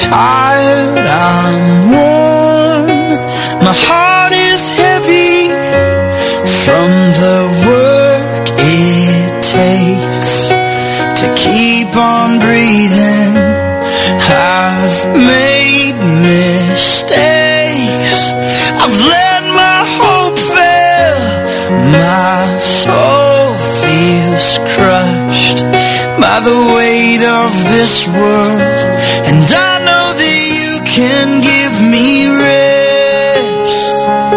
tired, I'm worn. My heart is heavy from the work it takes to keep on breathing. I've made mistakes, I've let my hope fail. My soul feels crushed by the weight of this world, and I know that you can give me rest.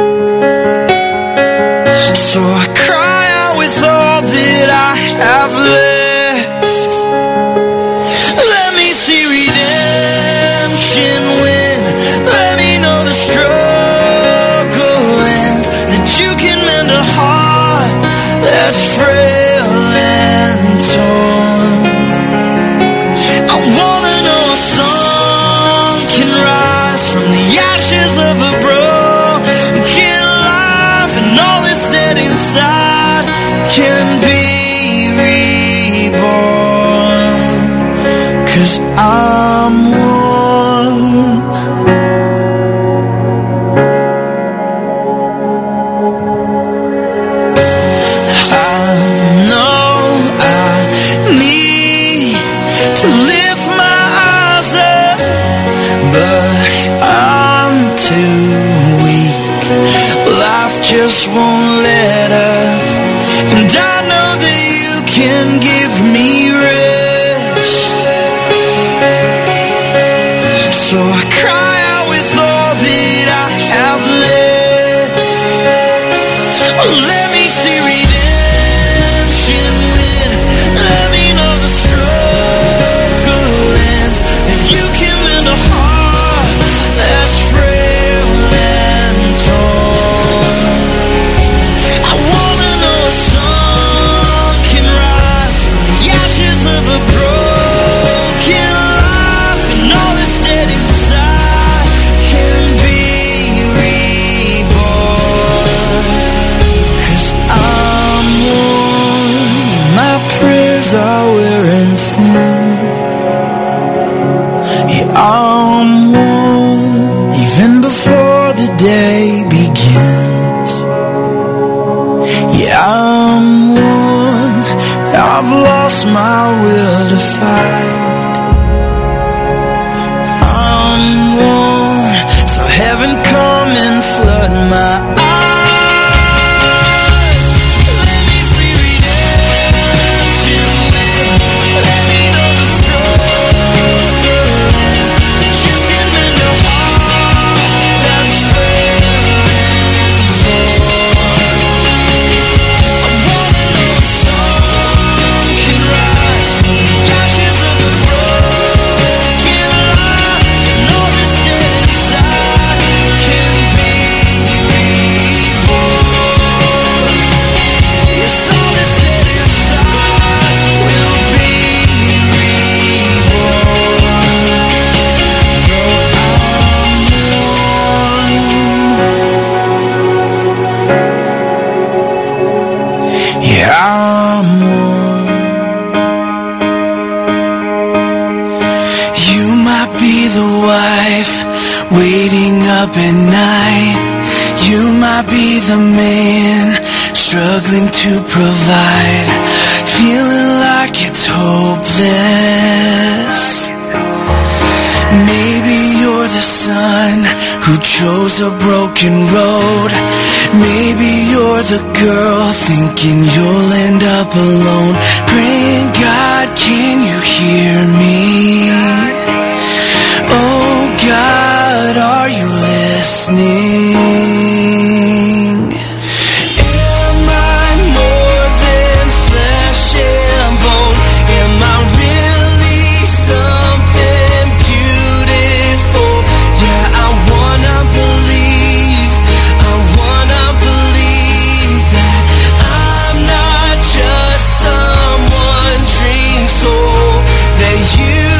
So I cry out with all that I have left. Let me see redemption win. Let me know the struggle ends, that you can mend a heart that's frail and torn. I wanna know a song can rise from the ashes of a broken life, and all that's dead inside can be reborn. 'Cause I'm one. I know I need to lift my eyes up, but I'm too weak. Life just won't let up, and I know that you can give me rest. So I cry out with all that I have left. Oh, let me see redemption win. Let me know the struggle ends, that you can mend a heart that's frail and torn. I wanna know a song can rise from the ashes of a broken life, and all that's dead inside can be reborn. 'Cause I'm one. My prayers are wearing thin. Yeah, I'm one. Even before the day begins. Yeah, I'm one. I've lost my will to fight. I'm one. So heaven come and flood my eyes. Let me see redemption win. Let me know the struggle ends, that you can mend a heart that's frail and torn. I wanna know a song can rise from the ashes of a broken life, and all that's dead inside can be reborn. Yes, all that's dead inside will be reborn. Though I'm one. Yeah, I'm one. You might be the wife waiting up at night. You might be the man struggling to provide, feeling like it's hopeless. Maybe you're the son who chose a broken road. Maybe you're the girl thinking you'll end up alone, praying, God, can you hear me? Oh God, are you listening? Am I more than flesh and bone? Am I really something beautiful? Yeah, I wanna believe that I'm not just someone dream soul, that you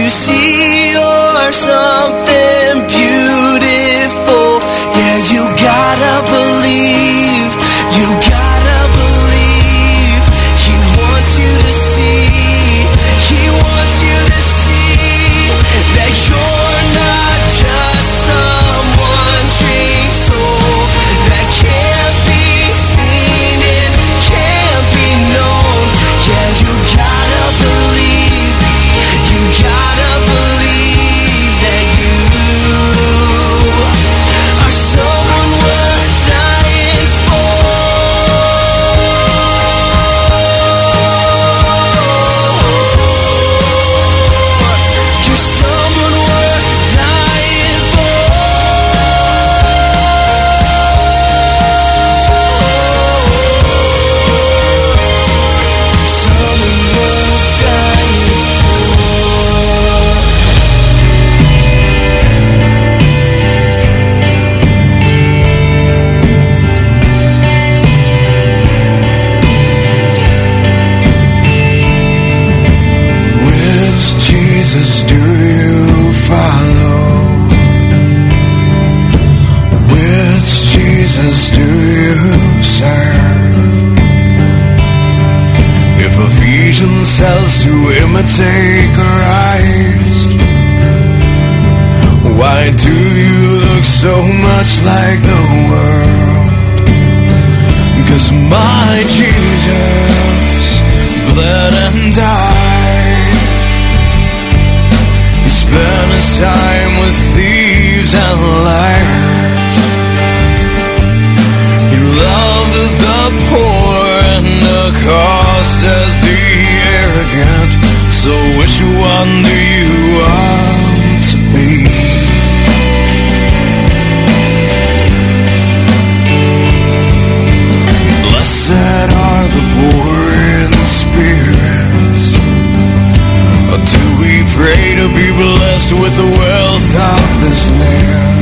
you see you're something beautiful. Yeah, you gotta believe, you gotta believe. He wants you to see, he wants you to see that you're not just some wandering soul that can't be seen and can't be known. Yeah, you gotta believe, you gotta believe that you are someone worth dying for. You're someone worth dying for. Someone worth dying for. Which Jesus do you follow? Which Jesus do you serve? If Ephesians says to imitate Christ, why do you look so much like the world? 'Cause my Jesus bled and died. He spent his time with thieves and liars. He loved the poor and accosted the arrogant. So which one do you want to be? Blessed are the poor in spirit. Do we pray to be blessed with the wealth of this land?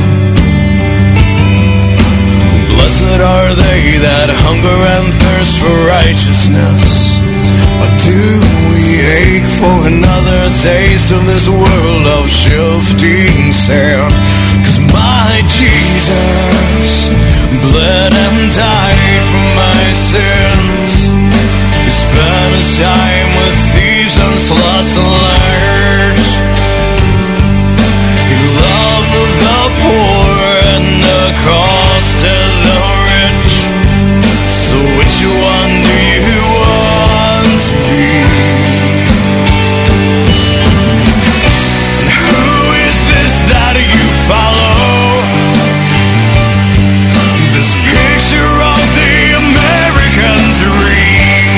Blessed are they that hunger and thirst for righteousness. Or do we ache for another taste of this world of shifting sand? 'Cause my Jesus bled and died for my sins. He spent his time with thieves and sluts and liars. He loved the poor and accosted the rich. So which one do you want to be? And who is this that you follow? This picture of the American dream.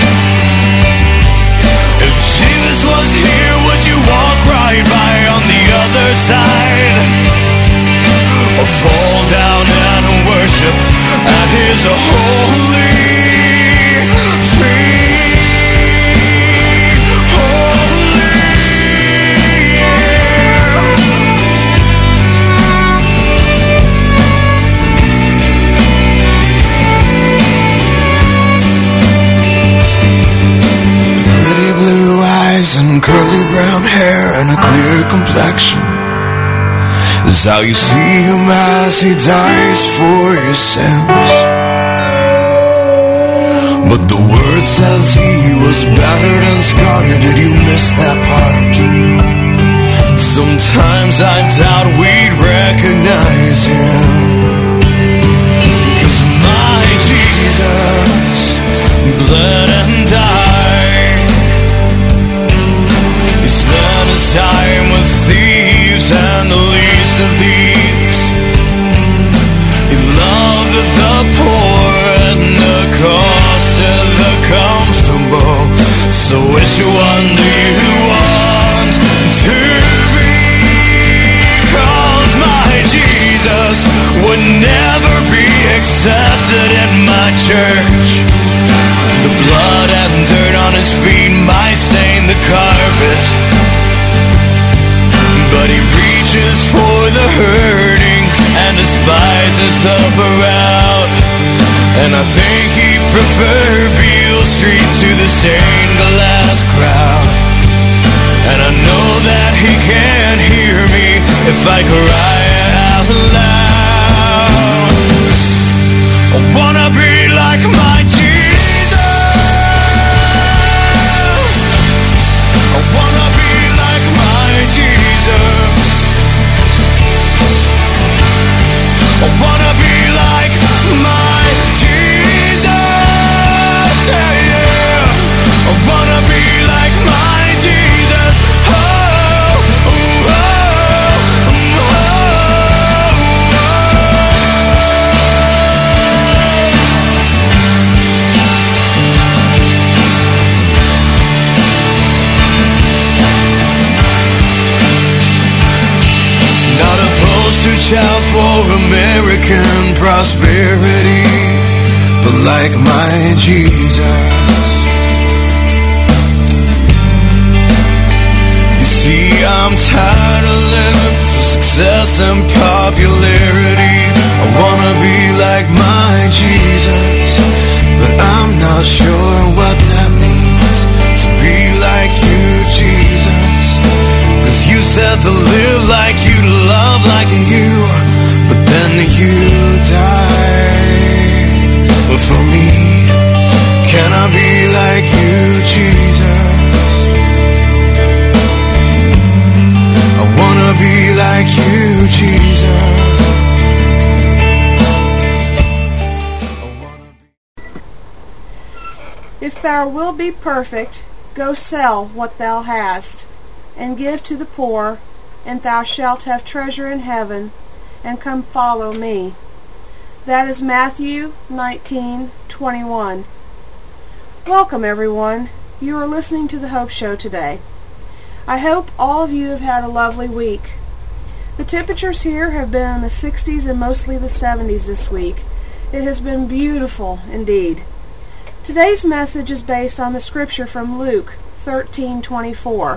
If Jesus was here, would you walk right by on the other side? Or fall down and worship at his holy feet? Holy, pretty blue eyes and curly brown hair and a clear complexion is how you see him as he dies for your sins. But the word says he was battered and scarred. Did you miss that part? Sometimes I doubt we'd recognize him. 'Cause my Jesus bled and died. He spent his time with thieves and the least of these. He loved the poor and accosted the comfortable. So which one do you want to be? 'Cause my Jesus would never be accepted in my church. The blood and dirt on his feet might stain the carpet, but he reaches for the hurting and despises the proud. And I think he preferred Beale Street to the stained glass crowd. And I know that he can't hear me if I cry out loud. I wanna be like my Jesus. I wanna be like my Jesus. I wanna be like my Jesus. Yeah, yeah. I wanna be like my Jesus. Oh, oh, oh, oh, Not a poster child for American prosperity, but like my Jesus. You see, I'm tired of living for success and popularity. I wanna be like my Jesus, but I'm not sure what that means, to be like you, Jesus. 'Cause you said to live like you, to love like you, but then you died. But for me, can I be like you, Jesus? I wanna be like you, Jesus. If thou wilt be perfect, go sell what thou hast, and give to the poor, and thou shalt have treasure in heaven, and come follow me. That is Matthew 19:21. Welcome, everyone. You are listening to the Hope Show today. I hope all of you have had a lovely week. The temperatures here have been in the 60s and mostly the 70s this week. It has been beautiful indeed. Today's message is based on the scripture from Luke 13:24.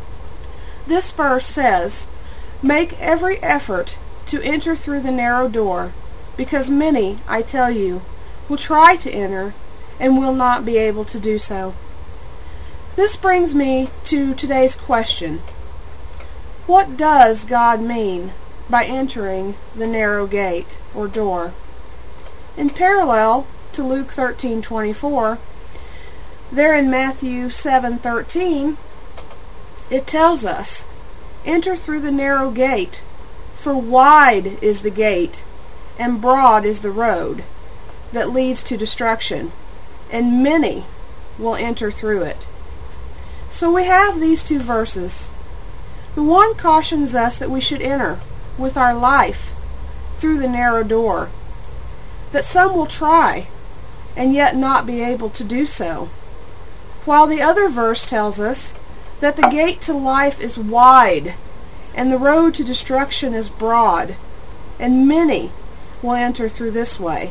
This verse says, "Make every effort to enter through the narrow door, because many, I tell you, will try to enter and will not be able to do so." This brings me to today's question. What does God mean by entering the narrow gate or door? In parallel to Luke 13:24, there in Matthew 7:13, it tells us, "Enter through the narrow gate, for wide is the gate, and broad is the road that leads to destruction, and many will enter through it." So we have these two verses. The one cautions us that we should enter with our life through the narrow door, that some will try and yet not be able to do so, while the other verse tells us that the gate to life is wide and the road to destruction is broad, and many will enter through this way.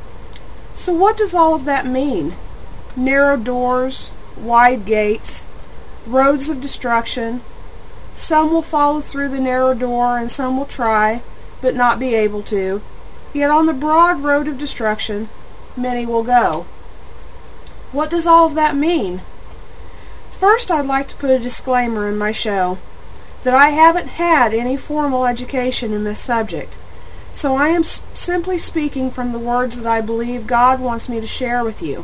So what does all of that mean? Narrow doors, wide gates, roads of destruction. Some will follow through the narrow door and some will try but not be able to. Yet on the broad road of destruction, many will go. What does all of that mean? First, I'd like to put a disclaimer in my show that I haven't had any formal education in this subject, so I am simply speaking from the words that I believe God wants me to share with you.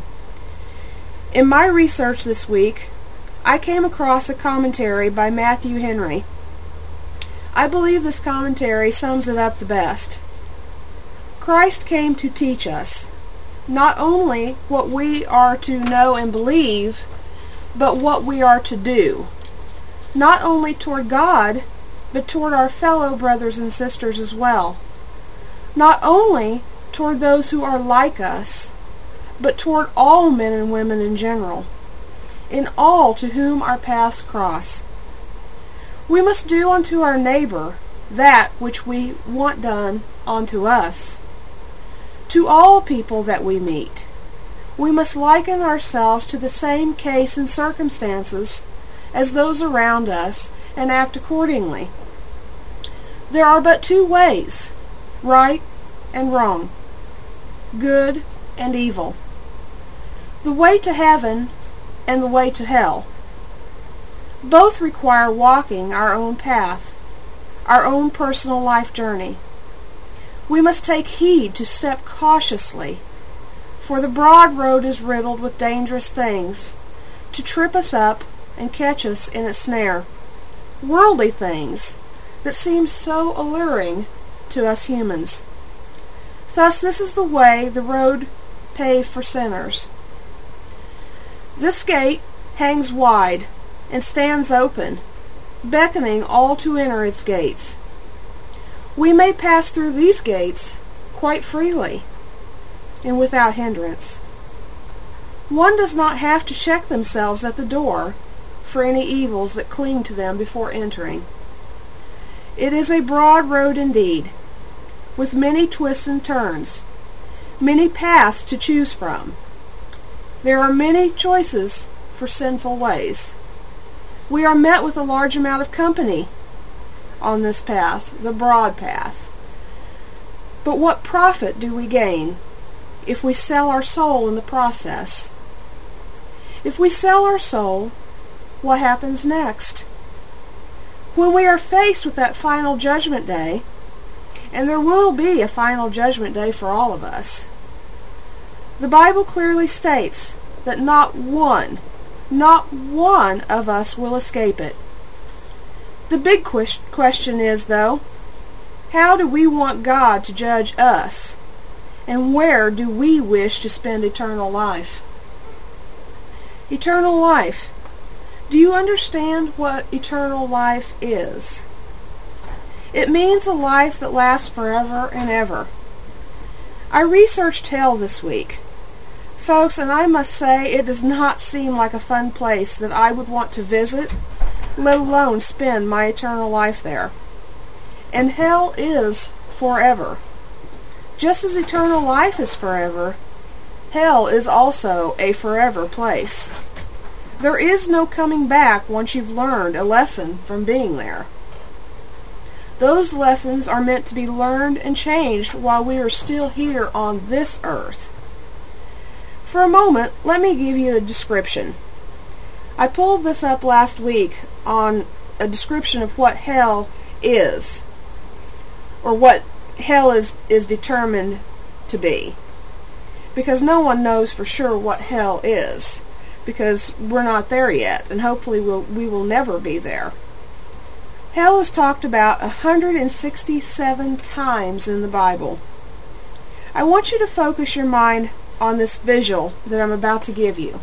In my research this week, I came across a commentary by Matthew Henry. I believe this commentary sums it up the best. Christ came to teach us not only what we are to know and believe, but what we are to do, not only toward God, but toward our fellow brothers and sisters as well. Not only toward those who are like us, but toward all men and women in general, in all to whom our paths cross. We must do unto our neighbor that which we want done unto us. To all people that we meet, we must liken ourselves to the same case and circumstances as those around us and act accordingly. There are but two ways, right and wrong, good and evil, the way to heaven and the way to hell. Both require walking our own path, our own personal life journey. We must take heed to step cautiously, for the broad road is riddled with dangerous things, to trip us up and catch us in its snare. Worldly things that seem so alluring to us humans. Thus, this is the way, the road paved for sinners. This gate hangs wide and stands open, beckoning all to enter its gates. We may pass through these gates quite freely and without hindrance. One does not have to check themselves at the door for any evils that cling to them before entering. It is a broad road indeed, with many twists and turns, many paths to choose from. There are many choices for sinful ways. We are met with a large amount of company on this path, the broad path. But what profit do we gain if we sell our soul in the process? If we sell our soul, what happens next? When we are faced with that final judgment day, and there will be a final judgment day for all of us, the Bible clearly states that not one of us will escape it. The big question is, though, how do we want God to judge us? And where do we wish to spend eternal life? Eternal life. Do you understand what eternal life is? It means a life that lasts forever and ever. I researched hell this week, folks, and I must say it does not seem like a fun place that I would want to visit, let alone spend my eternal life there. And hell is forever. Just as eternal life is forever, hell is also a forever place. There is no coming back once you've learned a lesson from being there. Those lessons are meant to be learned and changed while we are still here on this earth. For a moment, let me give you a description. I pulled this up last week on a description of what hell is, or what hell is determined to be, because no one knows for sure what hell is, because we're not there yet, and hopefully we will never be there. Hell is talked about 167 times in the Bible. I want you to focus your mind on this visual that I'm about to give you.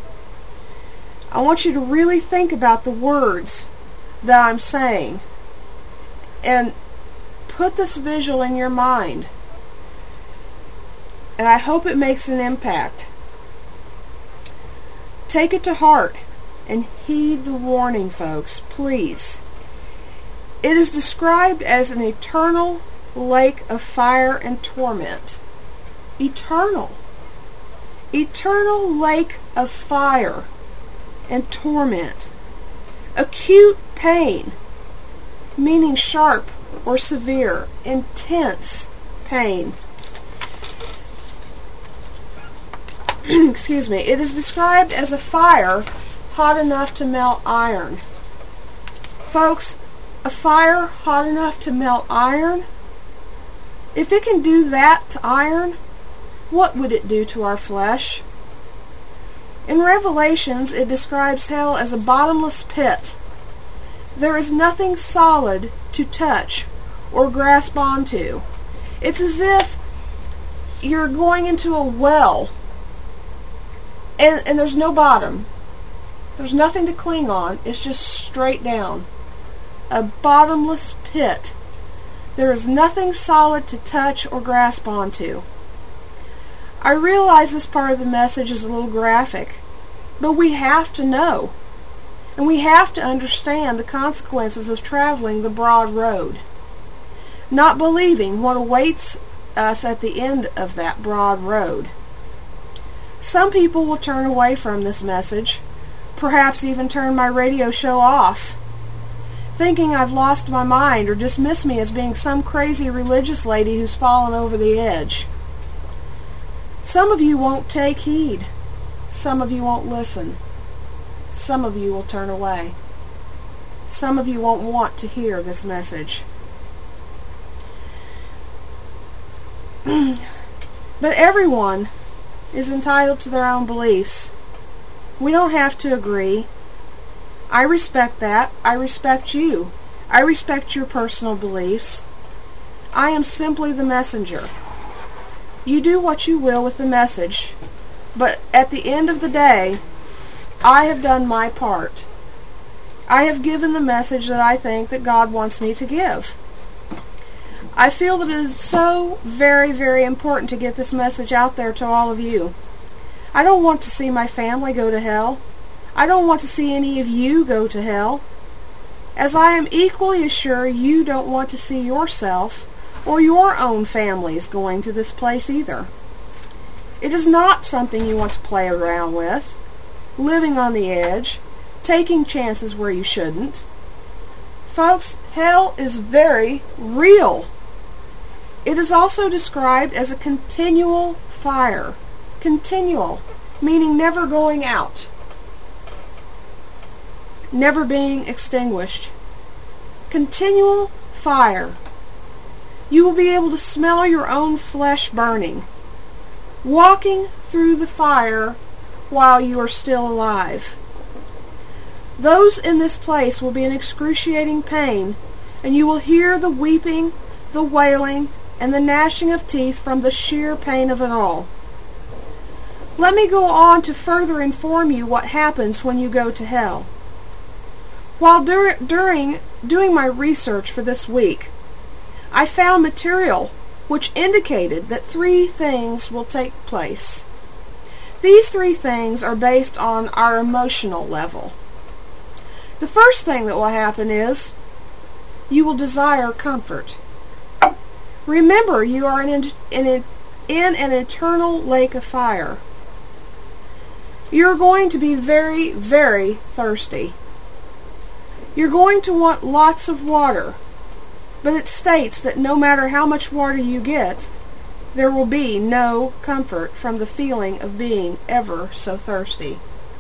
I want you to really think about the words that I'm saying and put this visual in your mind. And I hope it makes an impact. Take it to heart and heed the warning, folks, please. It is described as an eternal lake of fire and torment. Eternal. Eternal lake of fire and torment. Acute pain, meaning sharp or severe, intense pain. Excuse me. It is described as a fire hot enough to melt iron. Folks, a fire hot enough to melt iron? If it can do that to iron, what would it do to our flesh? In Revelations, it describes hell as a bottomless pit. There is nothing solid to touch or grasp onto. It's as if you're going into a well and there's no bottom. There's nothing to cling on. It's just straight down. A bottomless pit. There is nothing solid to touch or grasp onto. I realize this part of the message is a little graphic, but we have to know, and we have to understand the consequences of traveling the broad road, not believing what awaits us at the end of that broad road. Some people will turn away from this message, perhaps even turn my radio show off, thinking I've lost my mind or dismiss me as being some crazy religious lady who's fallen over the edge. Some of you won't take heed. Some of you won't listen. Some of you will turn away. some of you won't want to hear this message. But everyone is entitled to their own beliefs. We don't have to agree. I respect that. I respect you. I respect your personal beliefs. I am simply the messenger. You do what you will with the message, but at the end of the day, I have done my part. I have given the message that I think that God wants me to give. I feel that it is so very, very important to get this message out there to all of you. I don't want to see my family go to hell. I don't want to see any of you go to hell. As I am equally as sure you don't want to see yourself or your own families going to this place either. It is not something you want to play around with, living on the edge, taking chances where you shouldn't. Folks, hell is very real. It is also described as a continual fire. Continual, meaning never going out, never being extinguished. Continual fire. You will be able to smell your own flesh burning, walking through the fire while you are still alive. Those in this place will be in excruciating pain, and you will hear the weeping, the wailing, and the gnashing of teeth from the sheer pain of it all. Let me go on to further inform you what happens when you go to hell. While doing my research for this week, I found material which indicated that 3 things will take place. These 3 things are based on our emotional level. The first thing that will happen is you will desire comfort. Remember, you are in an eternal lake of fire. You're going to be very, very thirsty. You're going to want lots of water, but it states that no matter how much water you get, there will be no comfort from the feeling of being ever so thirsty.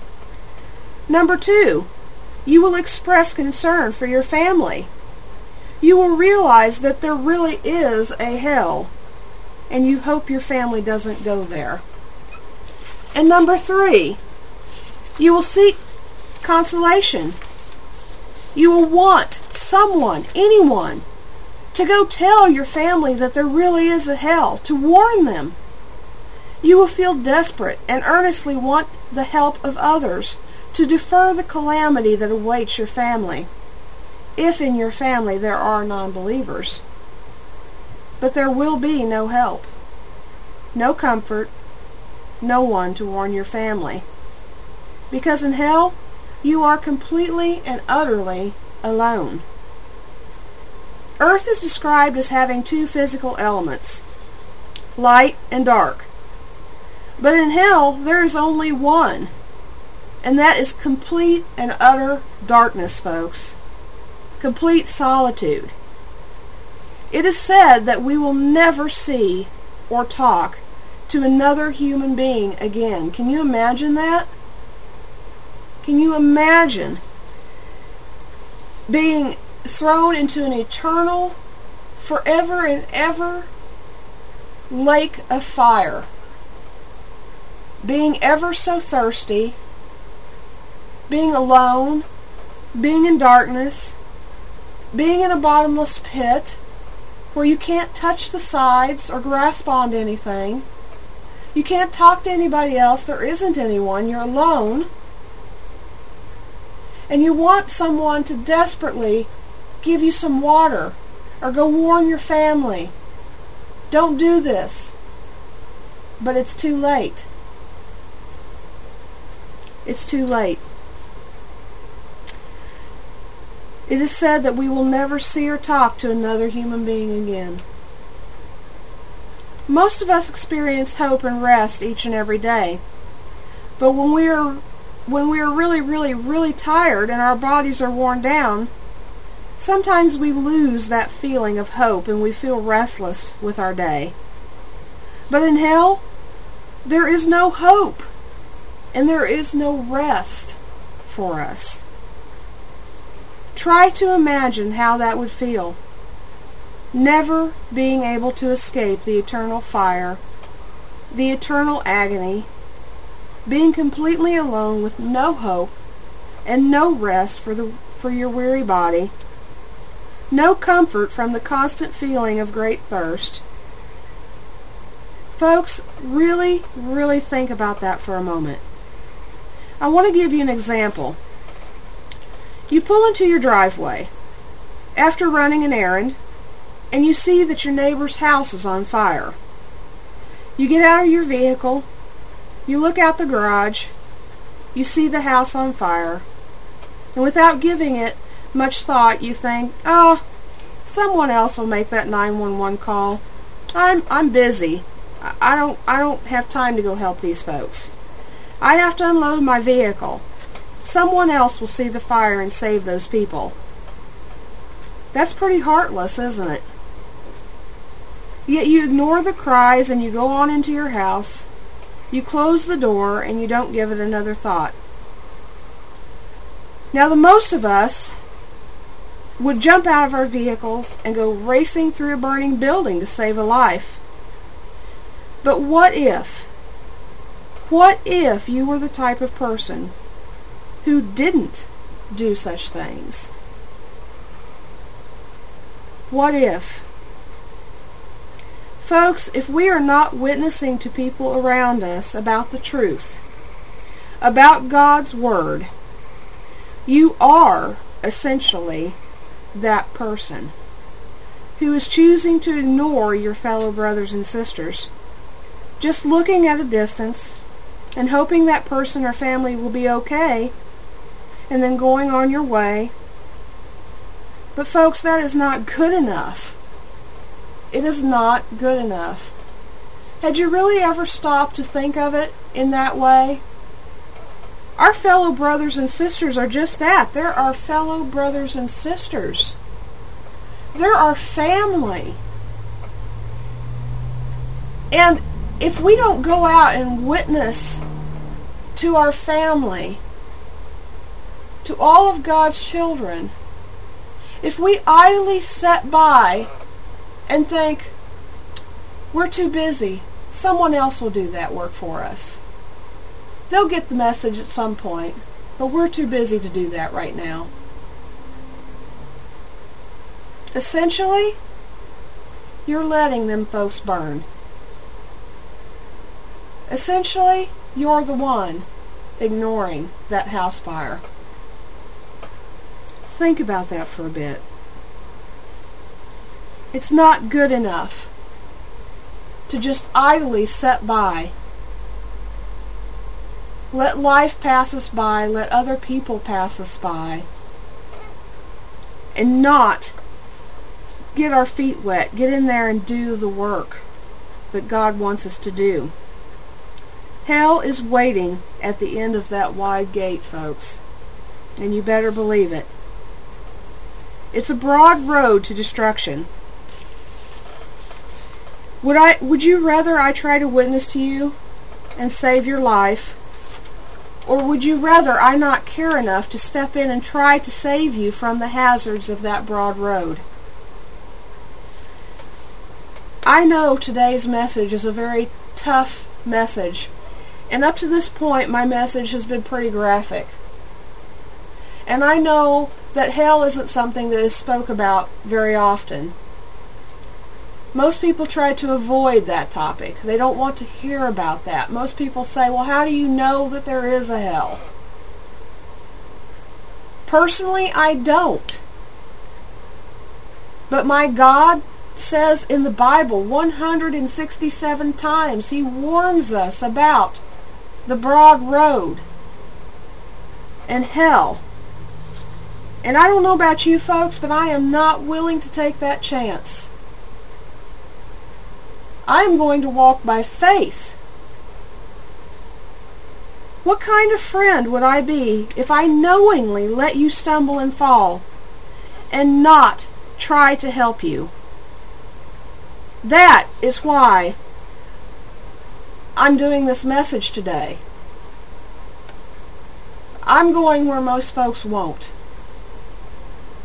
Number 2, you will express concern for your family. You will realize that there really is a hell, and you hope your family doesn't go there. And number 3, you will seek consolation. You will want someone, anyone, to go tell your family that there really is a hell, to warn them. You will feel desperate and earnestly want the help of others to defer the calamity that awaits your family, if in your family there are non-believers. But there will be no help, no comfort, no one to warn your family. Because in hell, you are completely and utterly alone. Earth is described as having 2 physical elements, light and dark. But in hell, there is only one, and that is complete and utter darkness, folks. Complete solitude. It is said that we will never see or talk to another human being again. Can you imagine that? Can you imagine being thrown into an eternal, forever and ever lake of fire? Being ever so thirsty, being alone, being in darkness, being in a bottomless pit where you can't touch the sides or grasp onto anything. You can't talk to anybody else. There isn't anyone. You're alone. And you want someone to desperately give you some water or go warn your family. Don't do this. But it's too late. It's too late. It is said that we will never see or talk to another human being again. Most of us experience hope and rest each and every day. But when we are really, really, really tired and our bodies are worn down, sometimes we lose that feeling of hope and we feel restless with our day. But in hell, there is no hope and there is no rest for us. Try to imagine how that would feel. Never being able to escape the eternal fire, the eternal agony, being completely alone with no hope and no rest for your weary body, no comfort from the constant feeling of great thirst. Folks, really, really think about that for a moment. I want to give you an example. You pull into your driveway after running an errand, and you see that your neighbor's house is on fire. You get out of your vehicle, you look out the garage, you see the house on fire, and without giving it much thought, you think, oh, someone else will make that 911 call. I'm busy. I don't have time to go help these folks. I have to unload my vehicle. Someone else will see the fire and save those people. That's pretty heartless, isn't it? Yet you ignore the cries and you go on into your house. You close the door and you don't give it another thought. Now, the most of us would jump out of our vehicles and go racing through a burning building to save a life. But what if you were the type of person who didn't do such things? What if? Folks, if we are not witnessing to people around us about the truth, about God's Word, you are essentially that person who is choosing to ignore your fellow brothers and sisters, just looking at a distance and hoping that person or family will be okay, and then going on your way. But folks, that is not good enough. It is not good enough. Had you really ever stopped to think of it in that way? Our fellow brothers and sisters are just that. They're our fellow brothers and sisters. They're our family. And if we don't go out and witness to our family, to all of God's children, if we idly sit by and think, we're too busy, someone else will do that work for us. They'll get the message at some point, but we're too busy to do that right now. Essentially, you're letting them folks burn. Essentially, you're the one ignoring that house fire. Think about that for a bit. It's not good enough to just idly sit by. Let life pass us by, let other people pass us by, and not get our feet wet, get in there and do the work that God wants us to do. Hell is waiting at the end of that wide gate, folks, and you better believe it. It's a broad road to destruction. Would you rather I try to witness to you and save your life, or would you rather I not care enough to step in and try to save you from the hazards of that broad road? I know today's message is a very tough message, and up to this point my message has been pretty graphic. And I know that hell isn't something that is spoke about very often. Most people try to avoid that topic. They don't want to hear about that. Most people say, well, how do you know that there is a hell? Personally, I don't. But my God says in the Bible 167 times, He warns us about the broad road and hell. And I don't know about you folks, but I am not willing to take that chance. I am going to walk by faith. What kind of friend would I be if I knowingly let you stumble and fall and not try to help you? That is why I'm doing this message today. I'm going where most folks won't.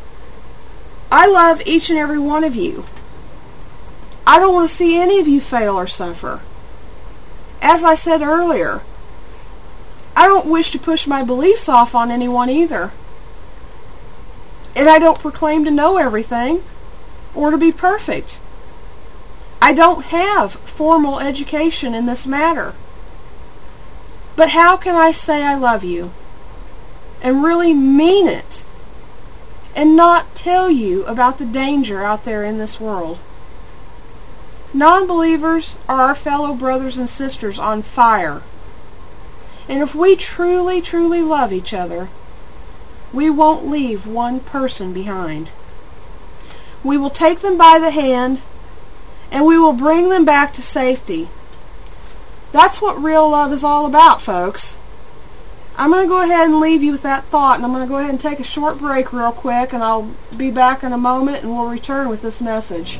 I love each and every one of you. I don't want to see any of you fail or suffer. As I said earlier, I don't wish to push my beliefs off on anyone either. And I don't proclaim to know everything or to be perfect. I don't have formal education in this matter. But how can I say I love you and really mean it and not tell you about the danger out there in this world? Non-believers are our fellow brothers and sisters on fire. And if we truly, truly love each other, we won't leave one person behind. We will take them by the hand and we will bring them back to safety. That's what real love is all about, folks. I'm going to go ahead and leave you with that thought, and I'm going to go ahead and take a short break real quick, and I'll be back in a moment and we'll return with this message.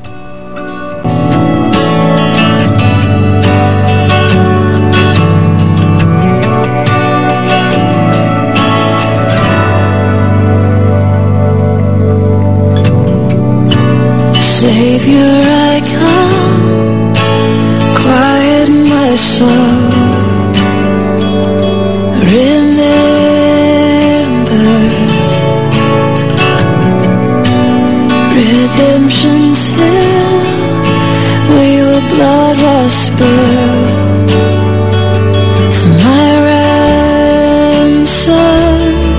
Savior, I come, quiet my soul. Remember redemption's hill, where your blood was spilled for my ransom.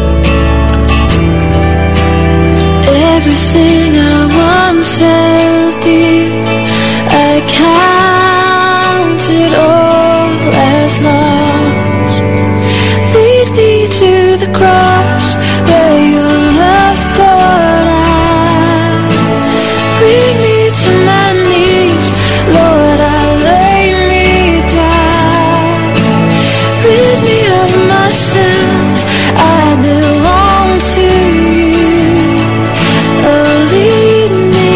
Everything I once held dear, I counted all as lost. Lead me to the cross where your love poured out. Bring me to my knees, Lord, I lay me down. Rid me of myself, I belong to you. Oh, lead me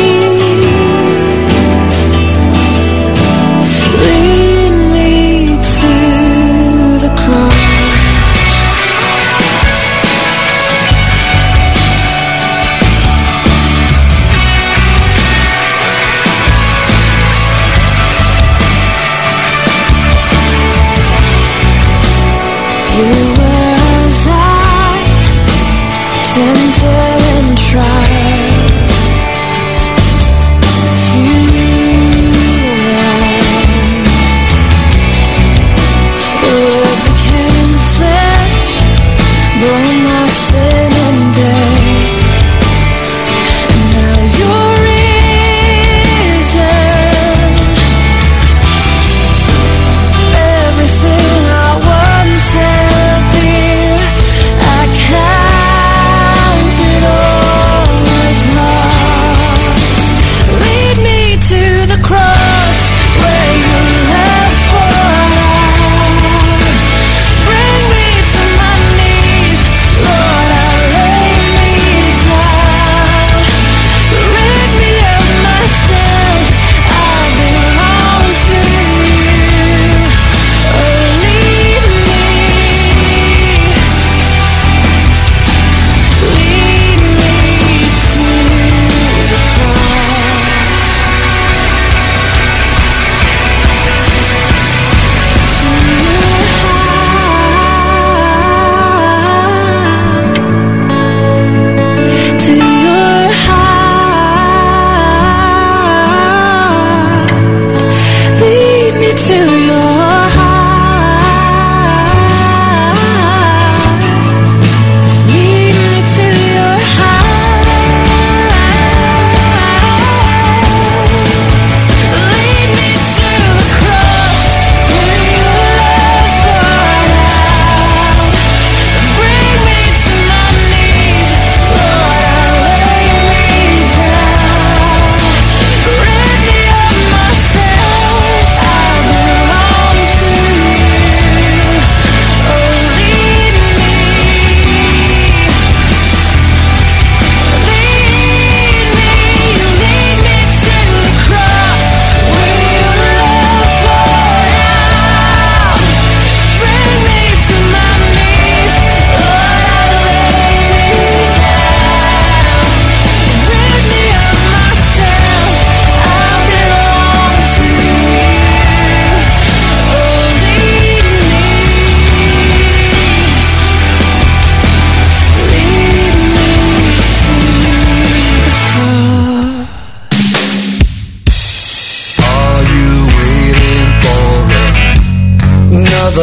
to the cross. You were as I, tempted and tried. The Word became flesh, bore my sin and death. And now you're risen. Everything I once held dear, I counted all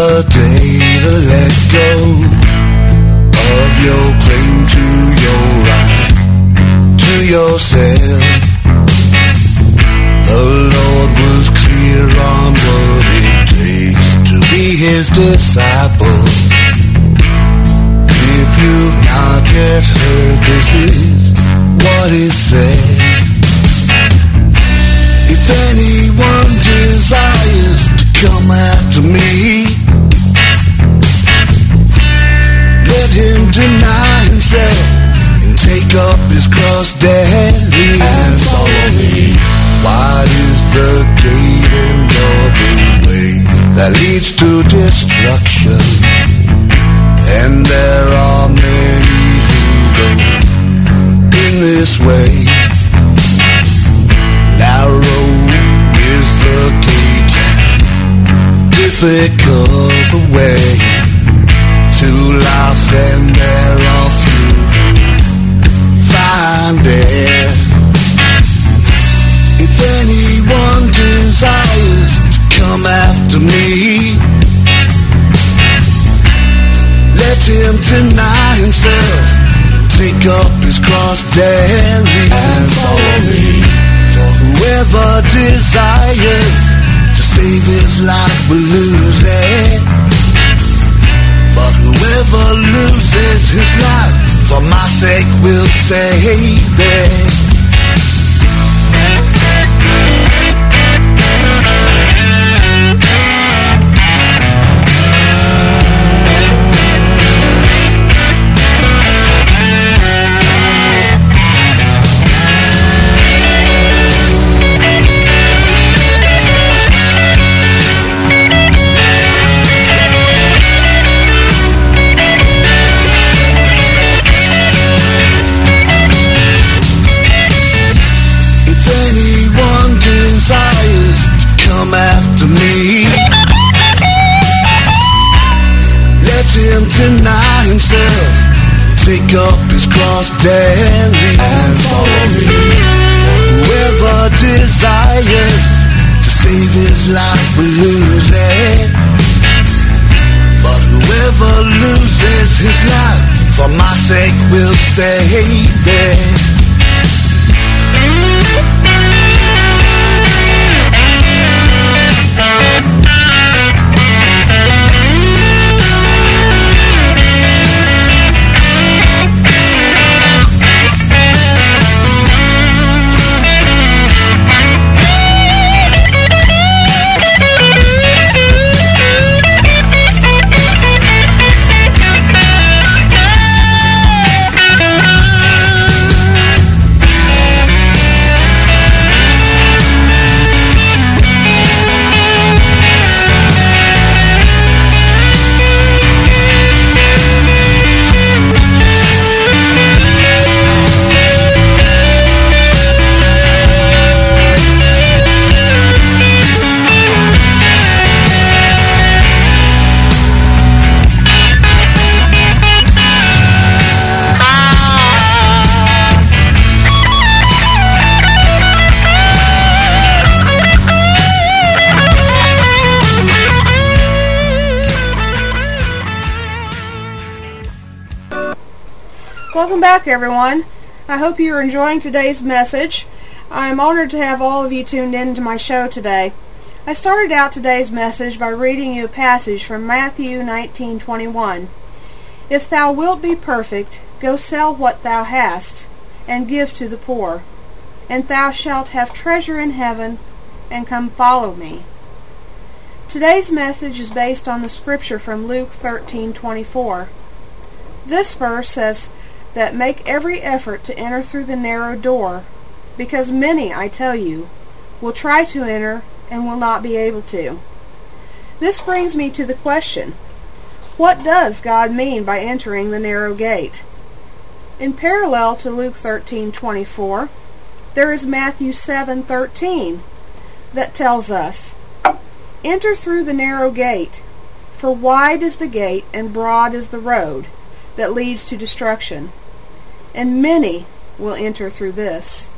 the day to let go of your claim to your right, to yourself. The Lord was clear on what it takes to be his disciple. If you've not yet heard, this is what he said. If anyone desires to come after me, let him deny himself and take up his cross daily and follow me. Wide is the gate and broad the way that leads to destruction, and there are many who go in this way. Narrow is the gate, difficult the way to life, and there are few who find it. If anyone desires to come after me, let him deny himself, take up his cross daily and follow me. For whoever desires to save his life will lose it, but whoever loses his life for my sake will save it. Come after me, let him deny himself, take up his cross daily and follow me. For whoever desires to save his life will lose it, but whoever loses his life for my sake will save it. Welcome back, everyone. I hope you are enjoying today's message. I am honored to have all of you tuned in to my show today. I started out today's message by reading you a passage from Matthew 19:21. If thou wilt be perfect, go sell what thou hast, and give to the poor, and thou shalt have treasure in heaven, and come follow me. Today's message is based on the scripture from Luke 13:24. This verse says that make every effort to enter through the narrow door, because many, I tell you, will try to enter and will not be able to. This brings me to the question, what does God mean by entering the narrow gate? In parallel to Luke 13:24, there is Matthew 7:13 that tells us, enter through the narrow gate, for wide is the gate and broad is the road that leads to destruction, and many will enter through this.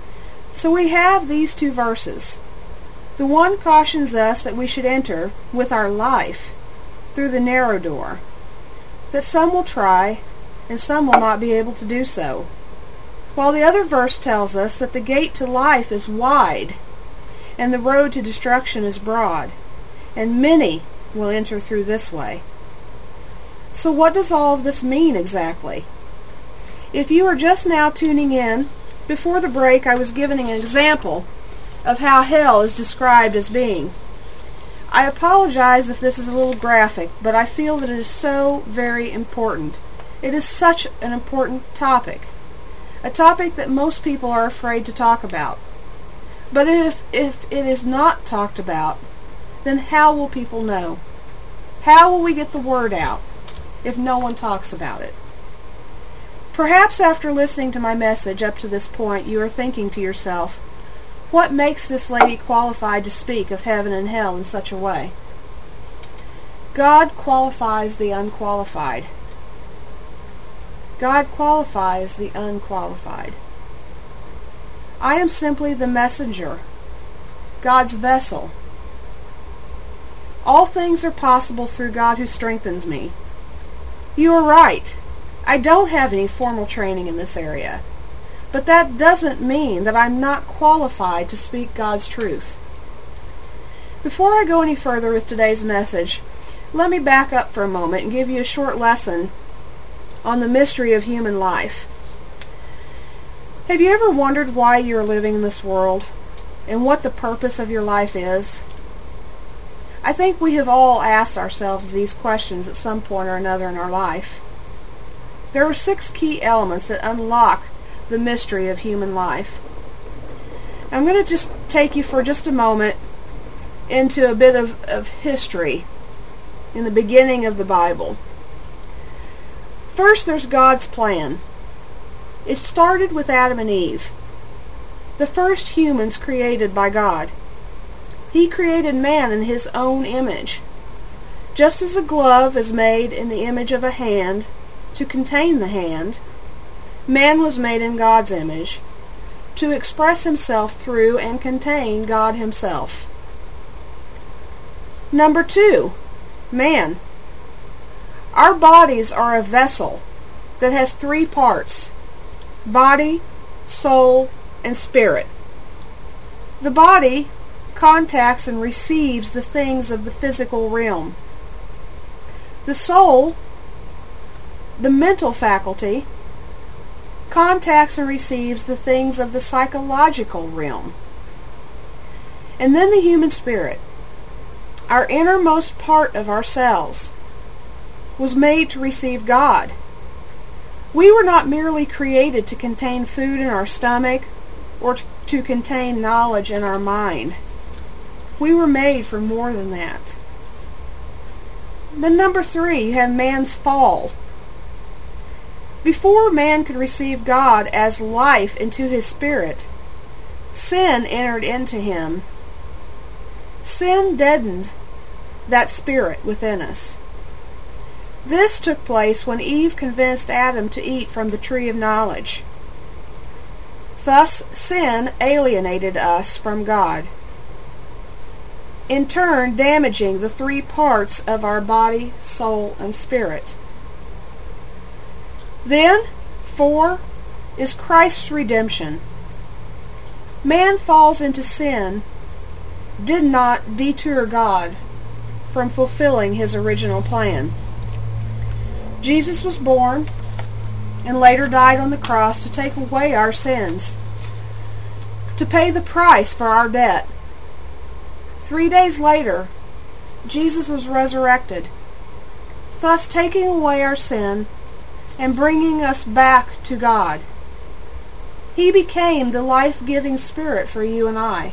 So we have these two verses. The one cautions us that we should enter with our life, through the narrow door, that some will try and some will not be able to do so. While the other verse tells us that the gate to life is wide and the road to destruction is broad, and many will enter through this way. So what does all of this mean exactly? If you are just now tuning in, before the break I was giving an example of how hell is described as being. I apologize if this is a little graphic, but I feel that it is so very important. It is such an important topic. A topic that most people are afraid to talk about. But if it is not talked about, then how will people know? How will we get the word out if no one talks about it? Perhaps after listening to my message up to this point, you are thinking to yourself, what makes this lady qualified to speak of heaven and hell in such a way? God qualifies the unqualified. God qualifies the unqualified. I am simply the messenger, God's vessel. All things are possible through God who strengthens me. You are right. I don't have any formal training in this area, but that doesn't mean that I'm not qualified to speak God's truth. Before I go any further with today's message, let me back up for a moment and give you a short lesson on the mystery of human life. Have you ever wondered why you're living in this world and what the purpose of your life is? I think we have all asked ourselves these questions at some point or another in our life. There are 6 key elements that unlock the mystery of human life. I'm going to just take you for just a moment into a bit of history in the beginning of the Bible. First, there's God's plan. It started with Adam and Eve, the first humans created by God. He created man in his own image. Just as a glove is made in the image of a hand to contain the hand, man was made in God's image to express himself through and contain God himself. Number 2, man. Our bodies are a vessel that has 3 parts: body, soul, and spirit. The body contacts and receives the things of the physical realm. The soul, the mental faculty, contacts and receives the things of the psychological realm. And then the human spirit, our innermost part of ourselves, was made to receive God. We were not merely created to contain food in our stomach or to contain knowledge in our mind. We were made for more than that. Then number 3, you have man's fall. Before man could receive God as life into his spirit, sin entered into him. Sin deadened that spirit within us. This took place when Eve convinced Adam to eat from the tree of knowledge. Thus, sin alienated us from God, in turn damaging the 3 parts of our body, soul, and spirit. Then, 4 is Christ's redemption. Man falls into sin did not deter God from fulfilling his original plan. Jesus was born and later died on the cross to take away our sins, to pay the price for our debt. 3 days later, Jesus was resurrected, thus taking away our sin and bringing us back to God. He became the life-giving Spirit for you and I.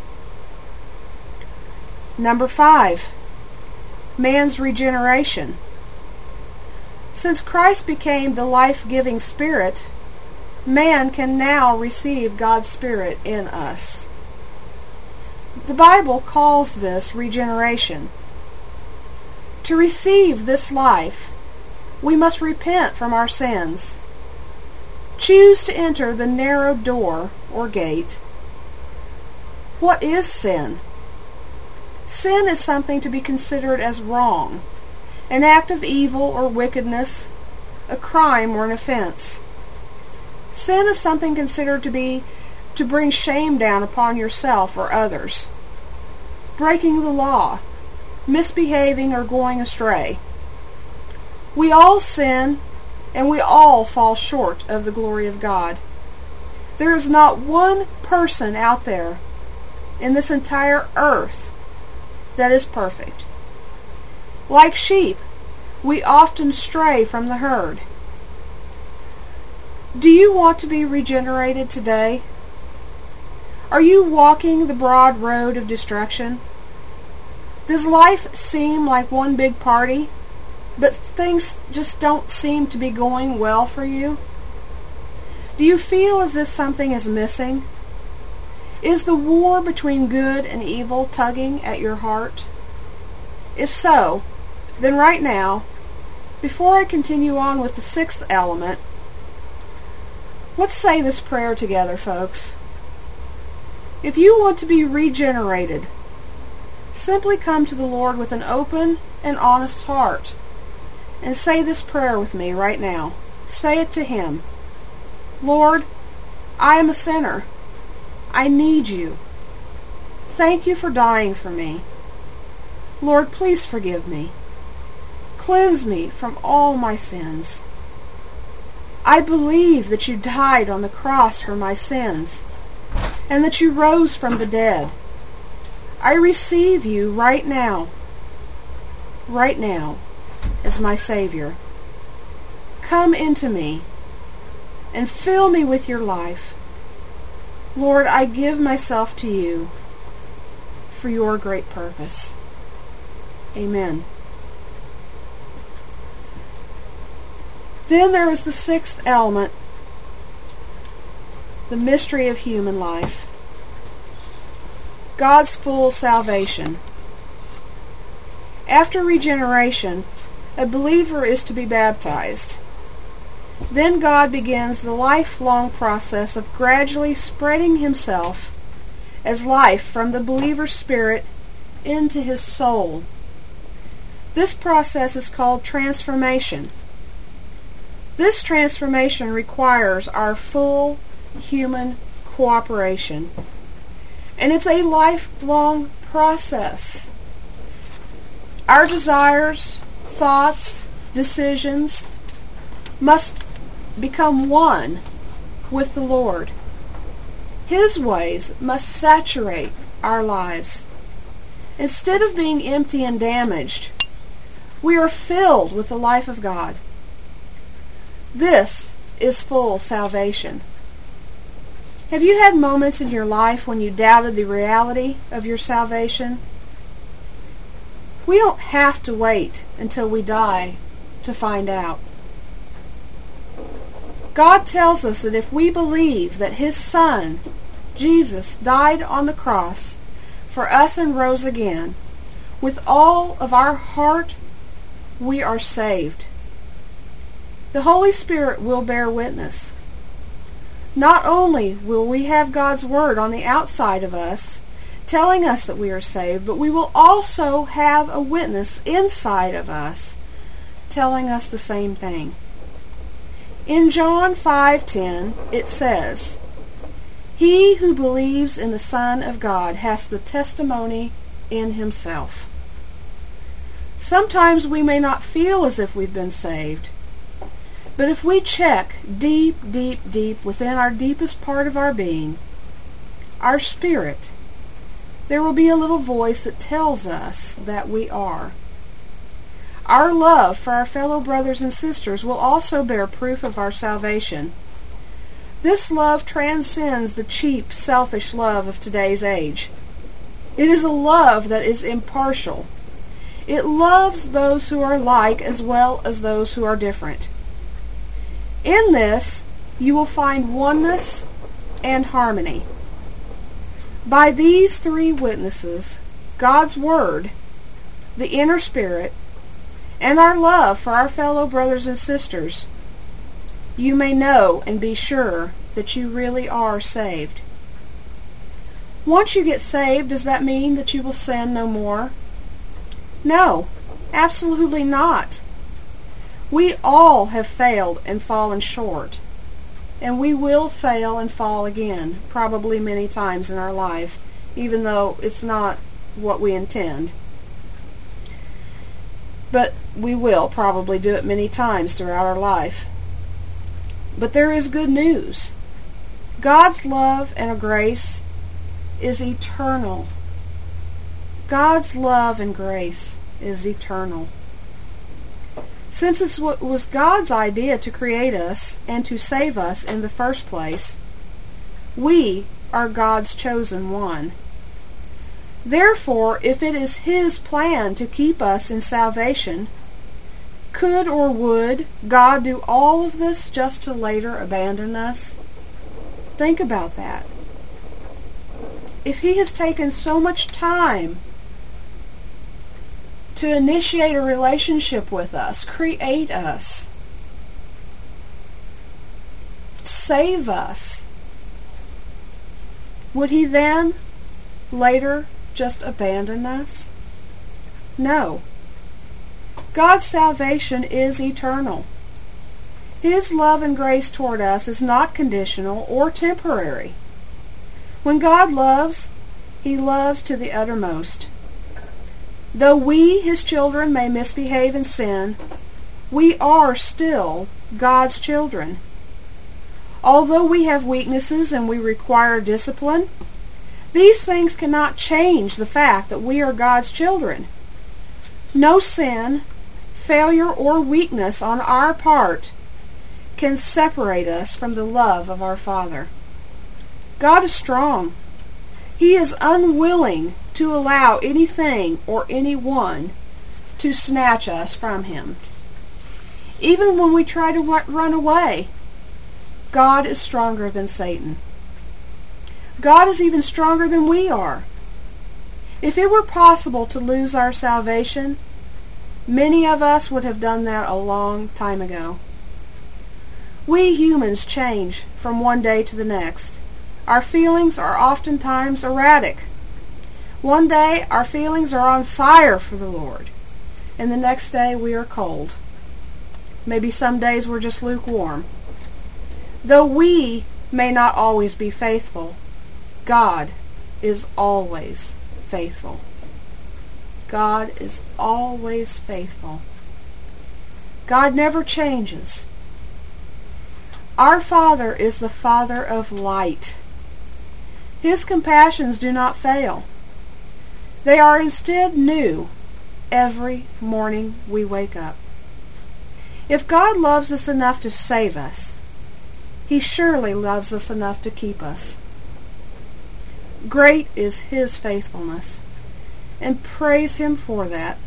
Number 5, man's regeneration. Since Christ became the life-giving Spirit, man can now receive God's Spirit in us. The Bible calls this regeneration. To receive this life, we must repent from our sins, choose to enter the narrow door or gate. What is sin? Sin is something to be considered as wrong, an act of evil or wickedness, a crime or an offense. Sin is something considered to bring shame down upon yourself or others. Breaking the law, misbehaving, or going astray. We all sin, and we all fall short of the glory of God. There is not one person out there in this entire earth that is perfect. Like sheep, we often stray from the herd. Do you want to be regenerated today? Are you walking the broad road of destruction? Does life seem like one big party, but things just don't seem to be going well for you? Do you feel as if something is missing? Is the war between good and evil tugging at your heart? If so, then right now, before I continue on with the sixth element, let's say this prayer together, folks. If you want to be regenerated, simply come to the Lord with an open and honest heart and say this prayer with me right now. Say it to Him. Lord, I am a sinner. I need you. Thank you for dying for me. Lord, please forgive me. Cleanse me from all my sins. I believe that you died on the cross for my sins and that you rose from the dead. I receive you right now, as my Savior. Come into me and fill me with your life. Lord, I give myself to you for your great purpose. Amen. Then there is the sixth element, the mystery of human life. God's full salvation. After regeneration, a believer is to be baptized. Then God begins the lifelong process of gradually spreading Himself as life from the believer's spirit into his soul. This process is called transformation. This transformation requires our full human cooperation, and it's a lifelong process. Our desires, thoughts, decisions must become one with the Lord. His ways must saturate our lives. Instead of being empty and damaged, we are filled with the life of God. This is full salvation. Have you had moments in your life when you doubted the reality of your salvation? We don't have to wait until we die to find out. God tells us that if we believe that His Son, Jesus, died on the cross for us and rose again, with all of our heart, we are saved. The Holy Spirit will bear witness. Not only will we have God's Word on the outside of us, telling us that we are saved, but we will also have a witness inside of us, telling us the same thing. In John 5:10, it says, "He who believes in the Son of God has the testimony in himself." Sometimes we may not feel as if we've been saved, but if we check deep, deep, deep within our deepest part of our being, our spirit, there will be a little voice that tells us that we are. Our love for our fellow brothers and sisters will also bear proof of our salvation. This love transcends the cheap, selfish love of today's age. It is a love that is impartial. It loves those who are like as well as those who are different. In this, you will find oneness and harmony. By these three witnesses, God's Word, the inner spirit, and our love for our fellow brothers and sisters, you may know and be sure that you really are saved. Once you get saved, does that mean that you will sin no more? No. Absolutely not. We all have failed and fallen short. And we will fail and fall again, probably many times in our life, even though it's not what we intend. But we will probably do it many times throughout our life. But there is good news. God's love and grace is eternal. God's love and grace is eternal. Since it was God's idea to create us and to save us in the first place, we are God's chosen one. Therefore, if it is His plan to keep us in salvation, could or would God do all of this just to later abandon us? Think about that. If He has taken so much time to initiate a relationship with us, create us, save us, would He then later just abandon us? No. God's salvation is eternal. His love and grace toward us is not conditional or temporary. When God loves, He loves to the uttermost. Though we, His children, may misbehave and sin, we are still God's children. Although we have weaknesses and we require discipline, these things cannot change the fact that we are God's children. No sin, failure, or weakness on our part can separate us from the love of our Father. God is strong. He is unwilling to allow anything or anyone to snatch us from Him. Even when we try to run away, God is stronger than Satan. God is even stronger than we are. If it were possible to lose our salvation, many of us would have done that a long time ago. We humans change from one day to the next. Our feelings are oftentimes erratic. One day our feelings are on fire for the Lord, and the next day we are cold. Maybe some days we're just lukewarm. Though we may not always be faithful, God is always faithful. God is always faithful. God never changes. Our Father is the Father of light. His compassions do not fail. They are instead new every morning we wake up. If God loves us enough to save us, He surely loves us enough to keep us. Great is His faithfulness, and praise Him for that.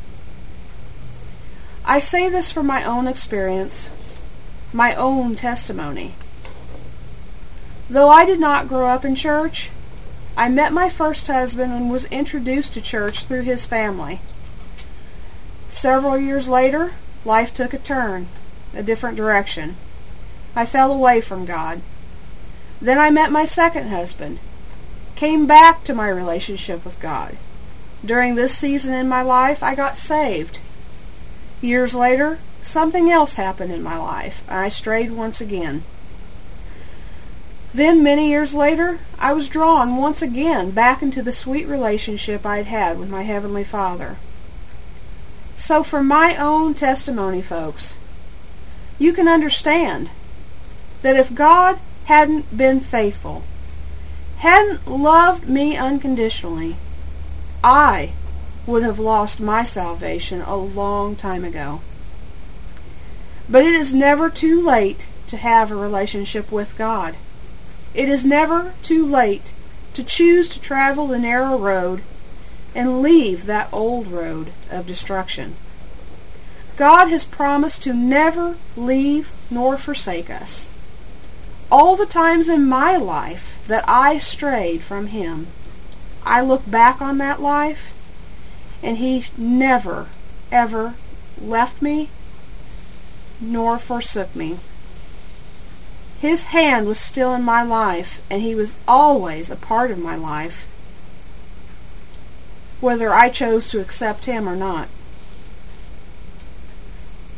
I say this from my own experience, my own testimony. Though I did not grow up in church, I met my first husband and was introduced to church through his family. Several years later, life took a turn, a different direction. I fell away from God. Then I met my second husband, came back to my relationship with God. During this season in my life, I got saved. Years later, something else happened in my life, and I strayed once again. Then, many years later, I was drawn once again back into the sweet relationship I'd had with my Heavenly Father. So from my own testimony, folks, you can understand that if God hadn't been faithful, hadn't loved me unconditionally, I would have lost my salvation a long time ago. But it is never too late to have a relationship with God. It is never too late to choose to travel the narrow road and leave that old road of destruction. God has promised to never leave nor forsake us. All the times in my life that I strayed from Him, I look back on that life, and He never, ever left me nor forsook me. His hand was still in my life, and He was always a part of my life, whether I chose to accept Him or not.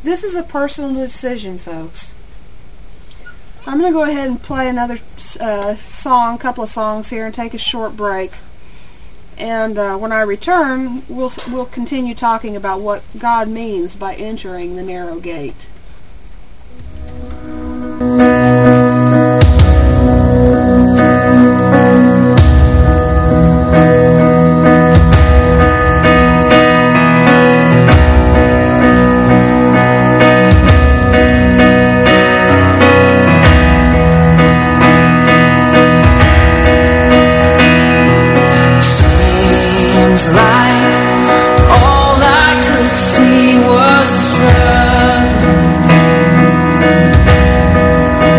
This is a personal decision, folks. I'm going to go ahead and play another couple of songs here, and take a short break. And when I return, we'll continue talking about what God means by entering the narrow gate. Was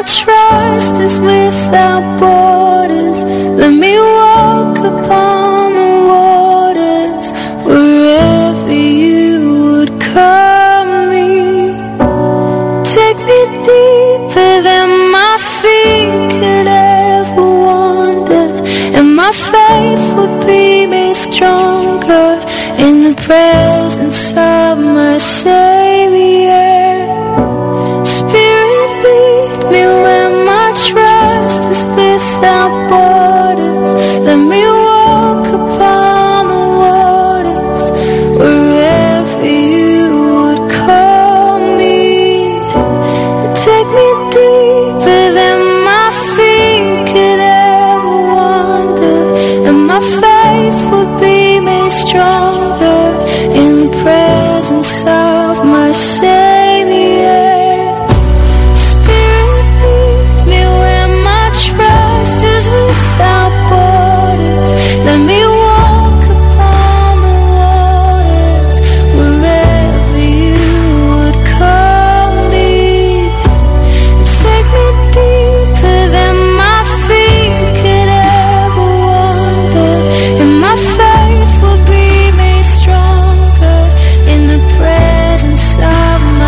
my trust is without borders. Let me walk upon the waters wherever you would call me. Take me deeper than my feet could ever wander, and my faith would be made stronger in the presence of my Savior. Spirit, lead me where my trust is without borders. Let me walk upon the waters wherever you would call me. Take me deeper than my feet could ever wander, and my faith would be made stronger in the presence of my Savior. Spirit, lead me where my trust is without borders. Let me walk upon the waters wherever you would call me. Take me deeper than my feet could ever wander, and my faith will be made stronger in the presence of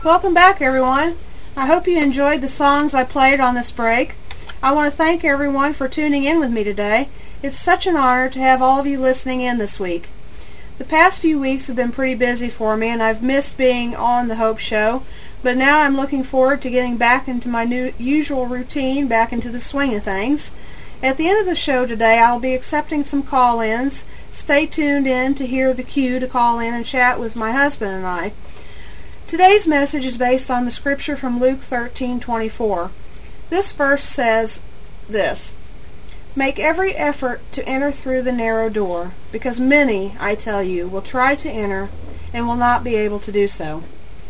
Welcome back, everyone. I hope you enjoyed the songs I played on this break. I want to thank everyone for tuning in with me today. It's such an honor to have all of you listening in this week. The past few weeks have been pretty busy for me, and I've missed being on the Hope Show, but now I'm looking forward to getting back into my new usual routine, back into the swing of things. At the end of the show today, I'll be accepting some call-ins. Stay tuned in to hear the cue to call in and chat with my husband and I. Today's message is based on the scripture from Luke 13:24. This verse says this: "Make every effort to enter through the narrow door, because many, I tell you, will try to enter and will not be able to do so."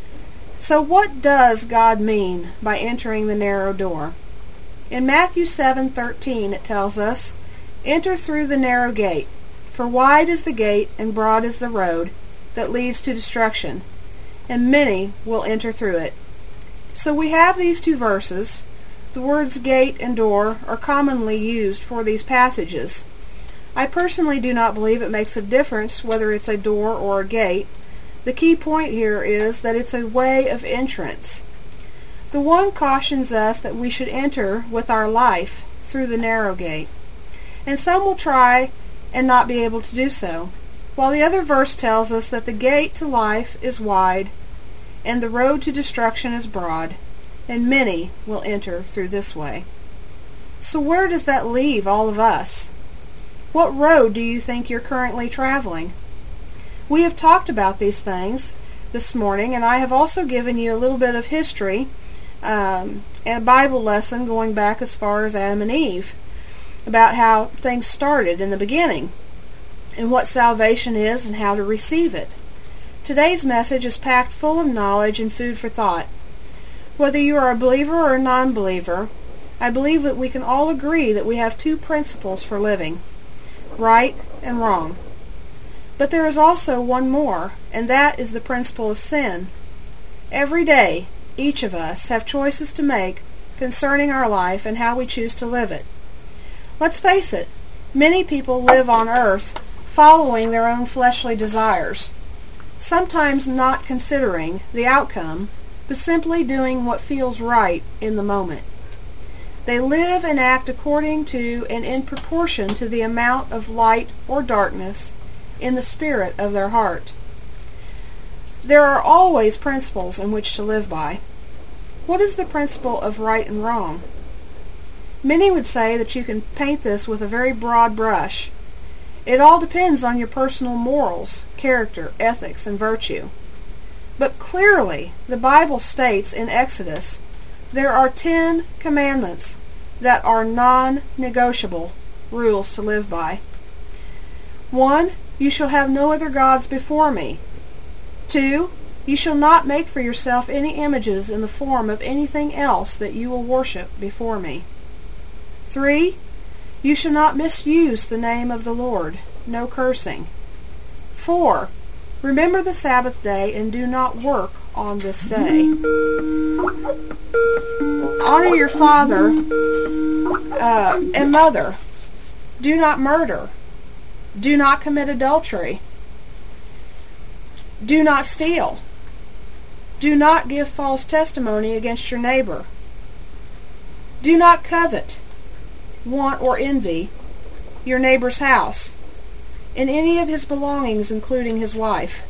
So what does God mean by entering the narrow door? In Matthew 7:13 it tells us, "Enter through the narrow gate, for wide is the gate and broad is the road that leads to destruction, and many will enter through it." So we have these two verses. The words gate and door are commonly used for these passages. I personally do not believe it makes a difference whether it's a door or a gate. The key point here is that it's a way of entrance. The one cautions us that we should enter with our life through the narrow gate, and some will try and not be able to do so, while the other verse tells us that the gate to life is wide and the road to destruction is broad, and many will enter through this way. So where does that leave all of us? What road do you think you're currently traveling? We have talked about these things this morning, and I have also given you a little bit of history and a Bible lesson going back as far as Adam and Eve, about how things started in the beginning, and what salvation is and how to receive it. Today's message is packed full of knowledge and food for thought. Whether you are a believer or a non-believer, I believe that we can all agree that we have two principles for living: right and wrong. But there is also one more, and that is the principle of sin. Every day, each of us have choices to make concerning our life and how we choose to live it. Let's face it, many people live on earth following their own fleshly desires, sometimes not considering the outcome, but simply doing what feels right in the moment. They live and act according to and in proportion to the amount of light or darkness in the spirit of their heart. There are always principles in which to live by. What is the principle of right and wrong? Many would say that you can paint this with a very broad brush. It all depends on your personal morals, character, ethics, and virtue. But clearly, the Bible states in Exodus, there are 10 commandments that are non-negotiable rules to live by. 1. You shall have no other gods before me. 2. You shall not make for yourself any images in the form of anything else that you will worship before me. 3. You shall not misuse the name of the Lord. No cursing. 4. Remember the Sabbath day and do not work on this day. Honor your father and mother. Do not murder. Do not commit adultery. Do not steal. Do not give false testimony against your neighbor. Do not covet, want, or envy your neighbor's house, and any of his belongings, including his wife.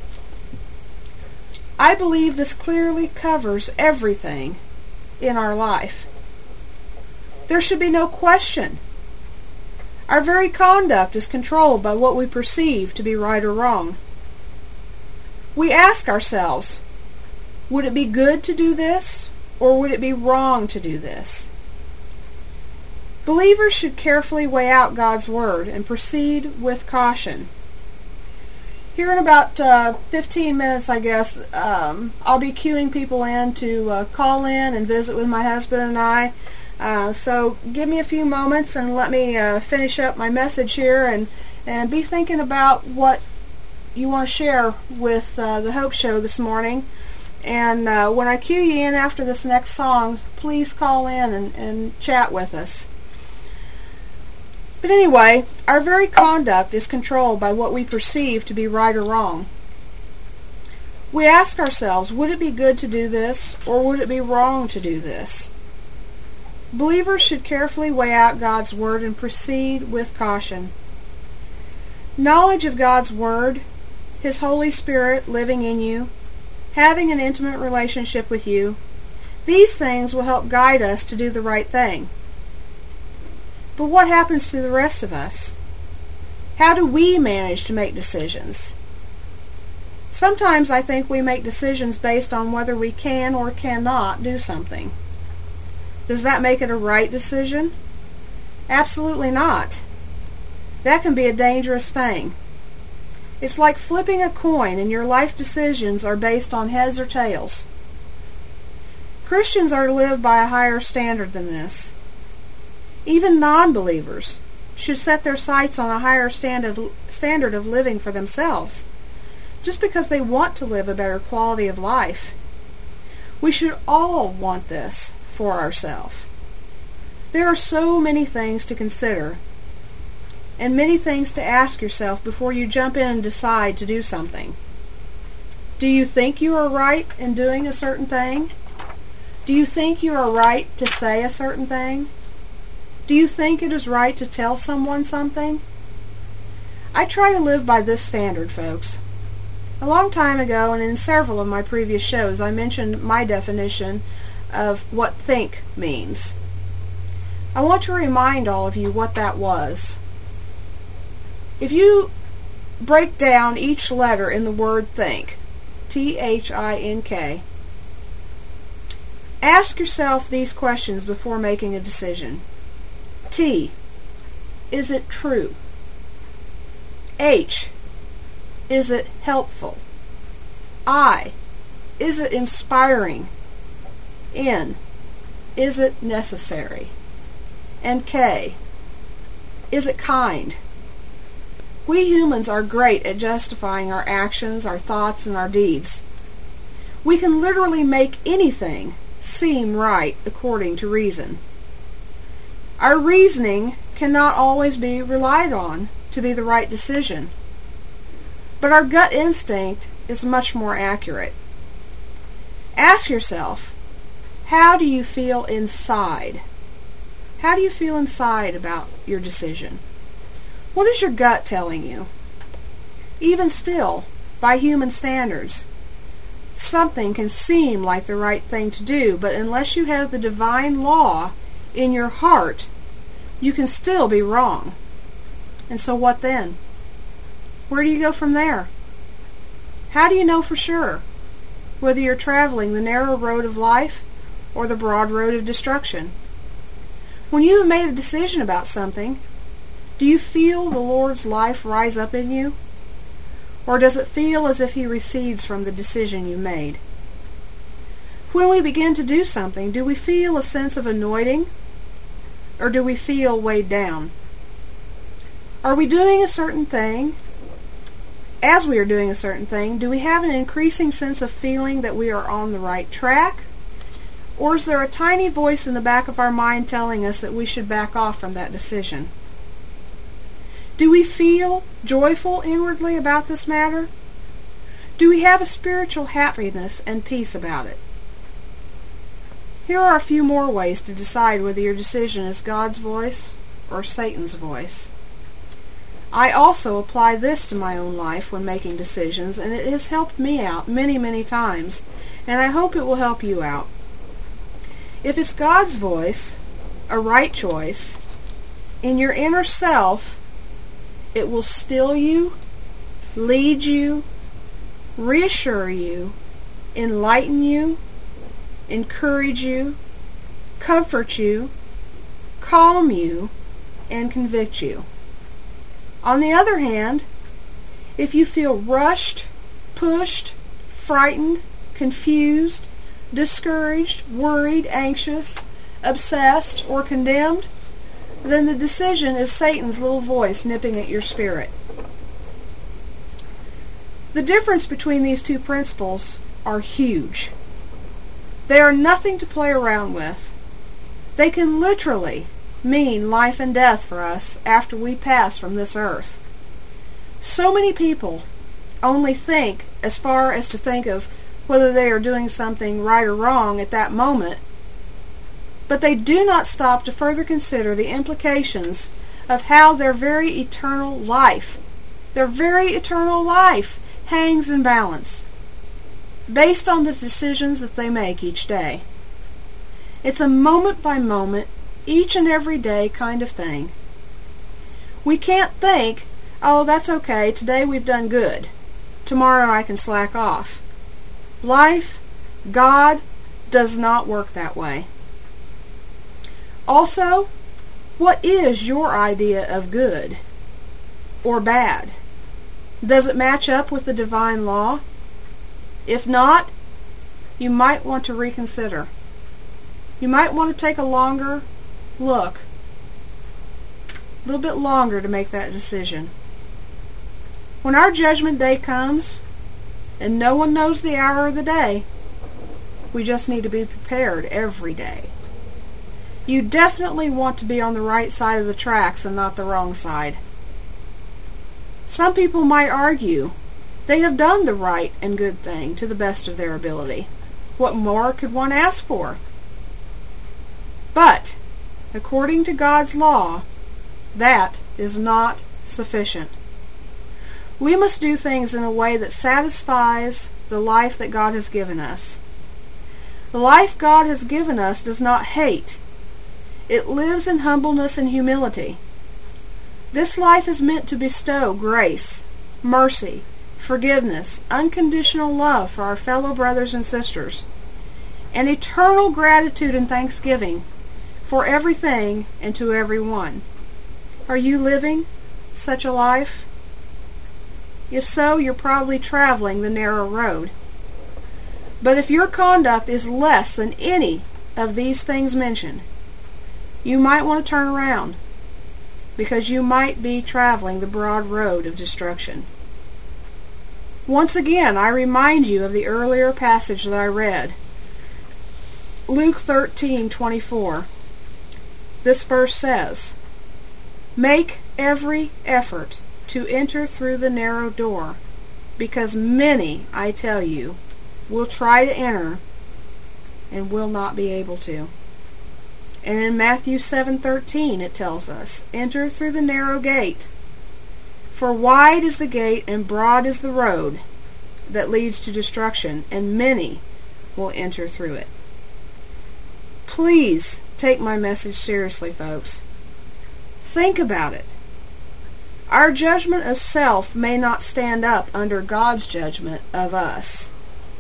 I believe this clearly covers everything in our life. There should be no question. Our very conduct is controlled by what we perceive to be right or wrong. We ask ourselves, would it be good to do this, or would it be wrong to do this? Believers should carefully weigh out God's Word and proceed with caution. Here in about 15 minutes, I guess, I'll be queuing people in to call in and visit with my husband and I. So give me a few moments and let me finish up my message here and be thinking about what you want to share with the Hope Show this morning. And when I cue you in after this next song, please call in and chat with us. But anyway, our very conduct is controlled by what we perceive to be right or wrong. We ask ourselves, would it be good to do this, or would it be wrong to do this? Believers should carefully weigh out God's Word and proceed with caution. Knowledge of God's Word, His Holy Spirit living in you, having an intimate relationship with you, these things will help guide us to do the right thing. But what happens to the rest of us? How do we manage to make decisions? Sometimes I think we make decisions based on whether we can or cannot do something. Does that make it a right decision? Absolutely not. That can be a dangerous thing. It's like flipping a coin, and your life decisions are based on heads or tails. Christians are to live by a higher standard than this. Even non-believers should set their sights on a higher standard of living for themselves, just because they want to live a better quality of life. We should all want this for ourselves. There are so many things to consider, and many things to ask yourself before you jump in and decide to do something. Do you think you are right in doing a certain thing? Do you think you are right to say a certain thing? Do you think it is right to tell someone something? I try to live by this standard, folks. A long time ago, and in several of my previous shows, I mentioned my definition of what think means. I want to remind all of you what that was. If you break down each letter in the word think, T-H-I-N-K, ask yourself these questions before making a decision. T, is it true? H, is it helpful? I, is it inspiring? N, is it necessary? And K, is it kind? We humans are great at justifying our actions, our thoughts, and our deeds. We can literally make anything seem right according to reason. Our reasoning cannot always be relied on to be the right decision, but our gut instinct is much more accurate. Ask yourself, how do you feel inside? How do you feel inside about your decision? What is your gut telling you? Even still, by human standards, something can seem like the right thing to do, but unless you have the divine law in your heart, you can still be wrong. And so what then? Where do you go from there? How do you know for sure whether you're traveling the narrow road of life or the broad road of destruction? When you have made a decision about something, do you feel the Lord's life rise up in you? Or does it feel as if He recedes from the decision you made? When we begin to do something, do we feel a sense of anointing? Or do we feel weighed down? Are we doing a certain thing? As we are doing a certain thing, do we have an increasing sense of feeling that we are on the right track? Or is there a tiny voice in the back of our mind telling us that we should back off from that decision? Do we feel joyful inwardly about this matter? Do we have a spiritual happiness and peace about it? Here are a few more ways to decide whether your decision is God's voice or Satan's voice. I also apply this to my own life when making decisions, and it has helped me out many, many times, and I hope it will help you out. If it's God's voice, a right choice, in your inner self, it will still you, lead you, reassure you, enlighten you, encourage you, comfort you, calm you, and convict you. On the other hand, if you feel rushed, pushed, frightened, confused, discouraged, worried, anxious, obsessed, or condemned, then the decision is Satan's little voice nipping at your spirit. The difference between these two principles are huge. They are nothing to play around with. They can literally mean life and death for us after we pass from this earth. So many people only think as far as to think of whether they are doing something right or wrong at that moment, but they do not stop to further consider the implications of how their very eternal life hangs in balance based on the decisions that they make each day. It's a moment by moment, each and every day kind of thing. We can't think, oh, that's okay, today we've done good, tomorrow I can slack off. Life, God, does not work that way. Also, what is your idea of good or bad? Does it match up with the divine law? If not, you might want to reconsider. You might want to take a longer look, a little bit longer to make that decision. When our judgment day comes, and no one knows the hour of the day, we just need to be prepared every day. You definitely want to be on the right side of the tracks and not the wrong side. Some people might argue they have done the right and good thing to the best of their ability. What more could one ask for? But, according to God's law, that is not sufficient. We must do things in a way that satisfies the life that God has given us. The life God has given us does not hate. It lives in humbleness and humility. This life is meant to bestow grace, mercy, forgiveness, unconditional love for our fellow brothers and sisters, and eternal gratitude and thanksgiving for everything and to everyone. Are you living such a life? If so, you're probably traveling the narrow road. But if your conduct is less than any of these things mentioned, you might want to turn around, because you might be traveling the broad road of destruction. Once again, I remind you of the earlier passage that I read, Luke 13:24. This verse says, "Make every effort to enter through the narrow door, because many, I tell you, will try to enter and will not be able to." And in Matthew 7:13 it tells us, "Enter through the narrow gate, for wide is the gate and broad is the road that leads to destruction, and many will enter through it." Please take my message seriously, folks. Think about it. Our judgment of self may not stand up under God's judgment of us.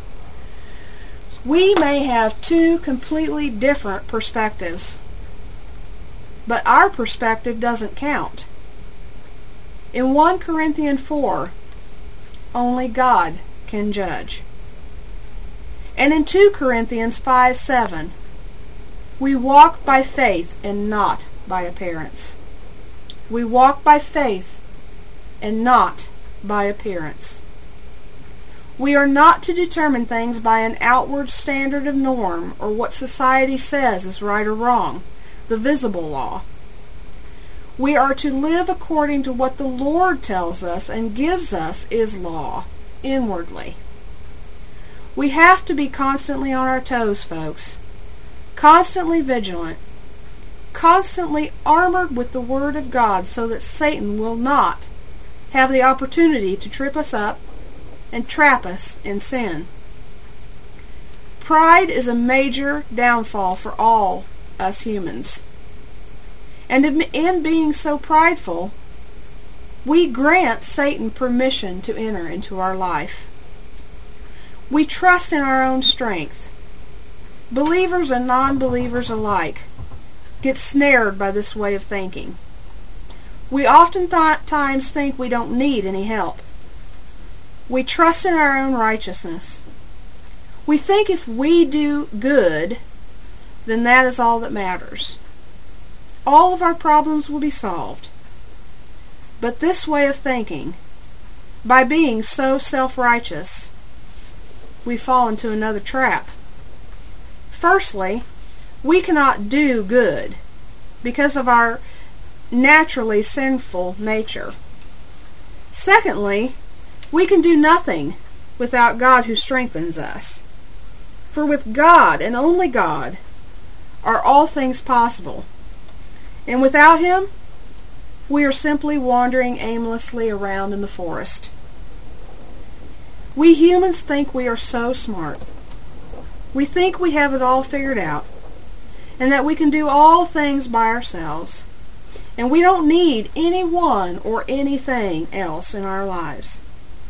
We may have two completely different perspectives, but our perspective doesn't count. In 1 Corinthians 4, only God can judge. And in 2 Corinthians 5:7, we walk by faith and not by appearance. We walk by faith and not by appearance. We are not to determine things by an outward standard of norm or what society says is right or wrong, the visible law. We are to live according to what the Lord tells us and gives us is law, inwardly. We have to be constantly on our toes, folks, constantly vigilant, constantly armored with the Word of God so that Satan will not have the opportunity to trip us up and trap us in sin. Pride is a major downfall for all us humans. And in being so prideful, we grant Satan permission to enter into our life. We trust in our own strength. Believers and non-believers alike get snared by this way of thinking. We oftentimes think we don't need any help. We trust in our own righteousness. We think if we do good, then that is all that matters. All of our problems will be solved. But this way of thinking, by being so self-righteous, we fall into another trap. Firstly, we cannot do good because of our naturally sinful nature. Secondly, We can do nothing without God who strengthens us. For with God, and only God, are all things possible. And without Him, we are simply wandering aimlessly around in the forest. We humans think we are so smart. We think we have it all figured out, and that we can do all things by ourselves, and we don't need anyone or anything else in our lives.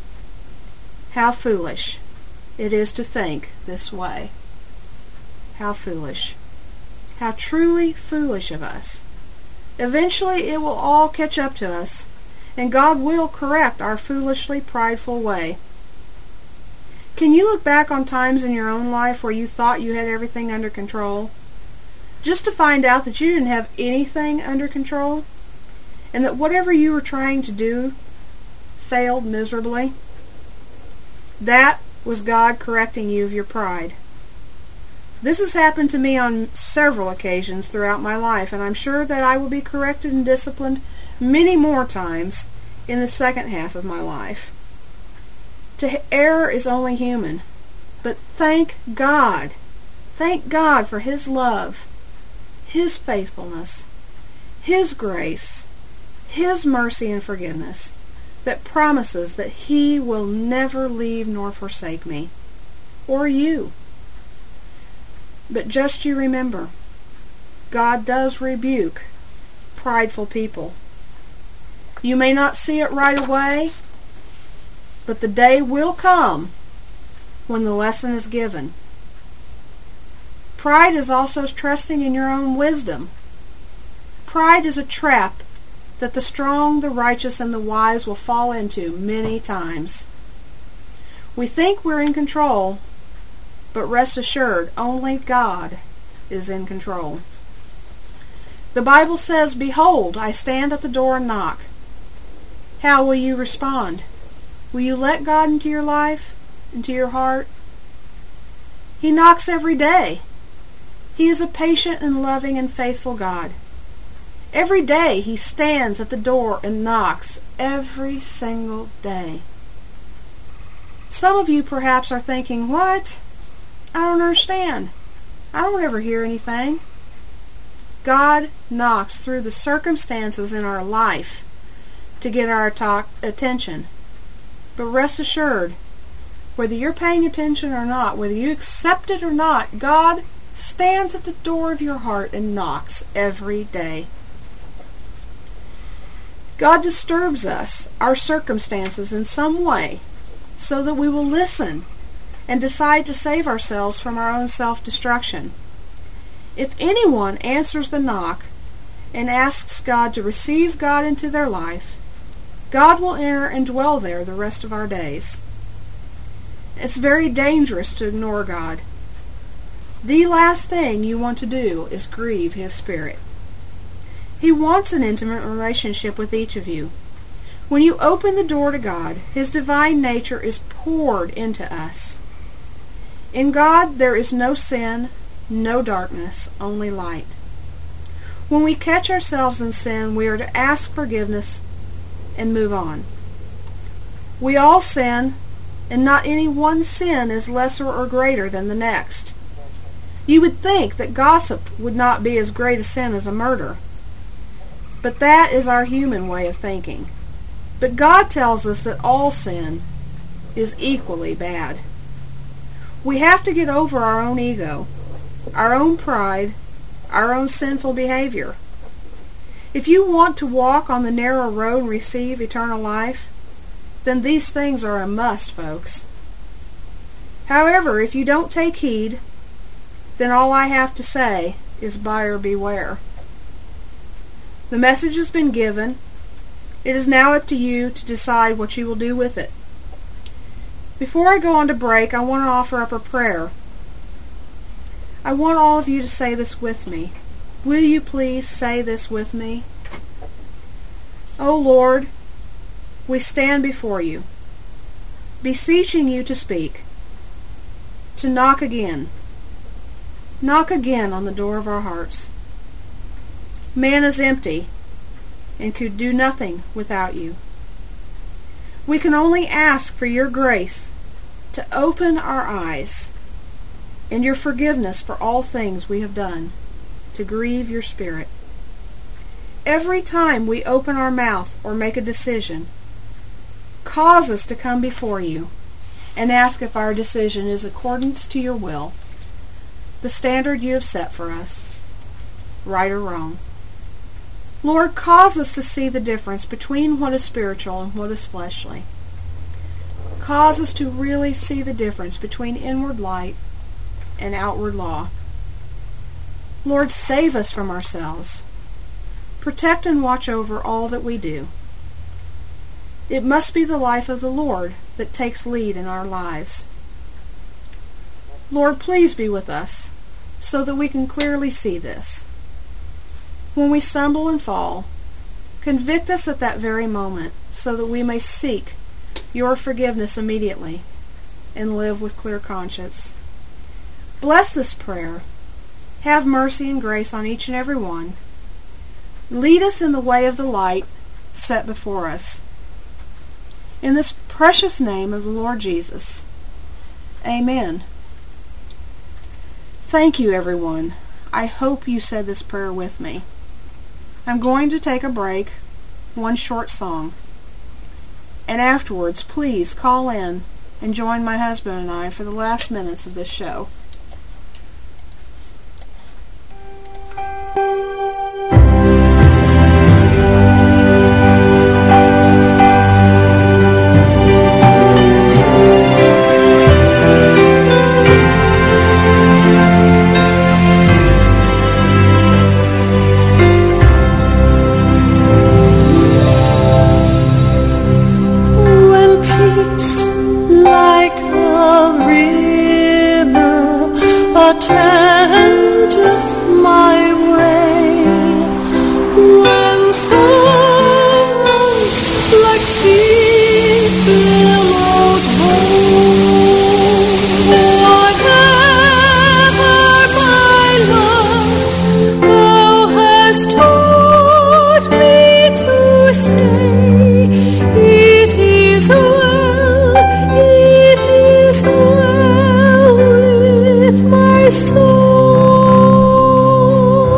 How foolish it is to think this way. How foolish. How truly foolish of us. Eventually it will all catch up to us, and God will correct our foolishly prideful way. Can you look back on times in your own life where you thought you had everything under control, just to find out that you didn't have anything under control, and that whatever you were trying to do failed miserably? That was God correcting you of your pride. This has happened to me on several occasions throughout my life, and I'm sure that I will be corrected and disciplined many more times in the second half of my life. To err is only human, but thank God for His love, His faithfulness, His grace, His mercy and forgiveness, that promises that He will never leave nor forsake me, or you. But just you remember, God does rebuke prideful people. You may not see it right away, but the day will come when the lesson is given. Pride is also trusting in your own wisdom. Pride is a trap that the strong, the righteous, and the wise will fall into many times. We think we're in control, but rest assured, only God is in control. The Bible says, "Behold, I stand at the door and knock." How will you respond? Will you let God into your life, into your heart? He knocks every day. He is a patient and loving and faithful God. Every day He stands at the door and knocks, every single day. Some of you perhaps are thinking, what? I don't understand. I don't ever hear anything. God knocks through the circumstances in our life to get our attention. But rest assured, whether you're paying attention or not, whether you accept it or not, God stands at the door of your heart and knocks every day. God disturbs us, our circumstances, in some way, so that we will listen and decide to save ourselves from our own self-destruction. If anyone answers the knock and asks God to receive God into their life, God will enter and dwell there the rest of our days. It's very dangerous to ignore God. The last thing you want to do is grieve His Spirit. He wants an intimate relationship with each of you. When you open the door to God, His divine nature is poured into us. In God there is no sin, no darkness, only light. When we catch ourselves in sin, we are to ask forgiveness and move on. We all sin, and not any one sin is lesser or greater than the next. You would think that gossip would not be as great a sin as a murder, but that is our human way of thinking. But God tells us that all sin is equally bad. We have to get over our own ego, our own pride, our own sinful behavior. If you want to walk on the narrow road and receive eternal life, then these things are a must, folks. However, if you don't take heed, then all I have to say is buyer beware. The message has been given. It is now up to you to decide what you will do with it. Before I go on to break, I want to offer up a prayer. I want all of you to say this with me. Will you please say this with me? O Lord, we stand before you, beseeching you to speak, to knock again. Knock again on the door of our hearts. Man is empty and could do nothing without you. We can only ask for your grace to open our eyes and your forgiveness for all things we have done to grieve your Spirit. Every time we open our mouth or make a decision, cause us to come before you and ask if our decision is accordance to your will, the standard you have set for us, right or wrong. Lord, cause us to see the difference between what is spiritual and what is fleshly. Cause us to really see the difference between inward light and outward law. Lord, save us from ourselves. Protect and watch over all that we do. It must be the life of the Lord that takes lead in our lives. Lord, please be with us so that we can clearly see this. When we stumble and fall, convict us at that very moment so that we may seek your forgiveness immediately and live with clear conscience. Bless this prayer. Have mercy and grace on each and every one. Lead us in the way of the light set before us. In this precious name of the Lord Jesus. Amen. Thank you, everyone. I hope you said this prayer with me. I'm going to take a break, one short song. And afterwards, please call in and join my husband and I for the last minutes of this show. Attendeth my way when sorrows like sea billowed roll. Whatever my lot, thou hast taught me to say, it is well, it is well with my soul.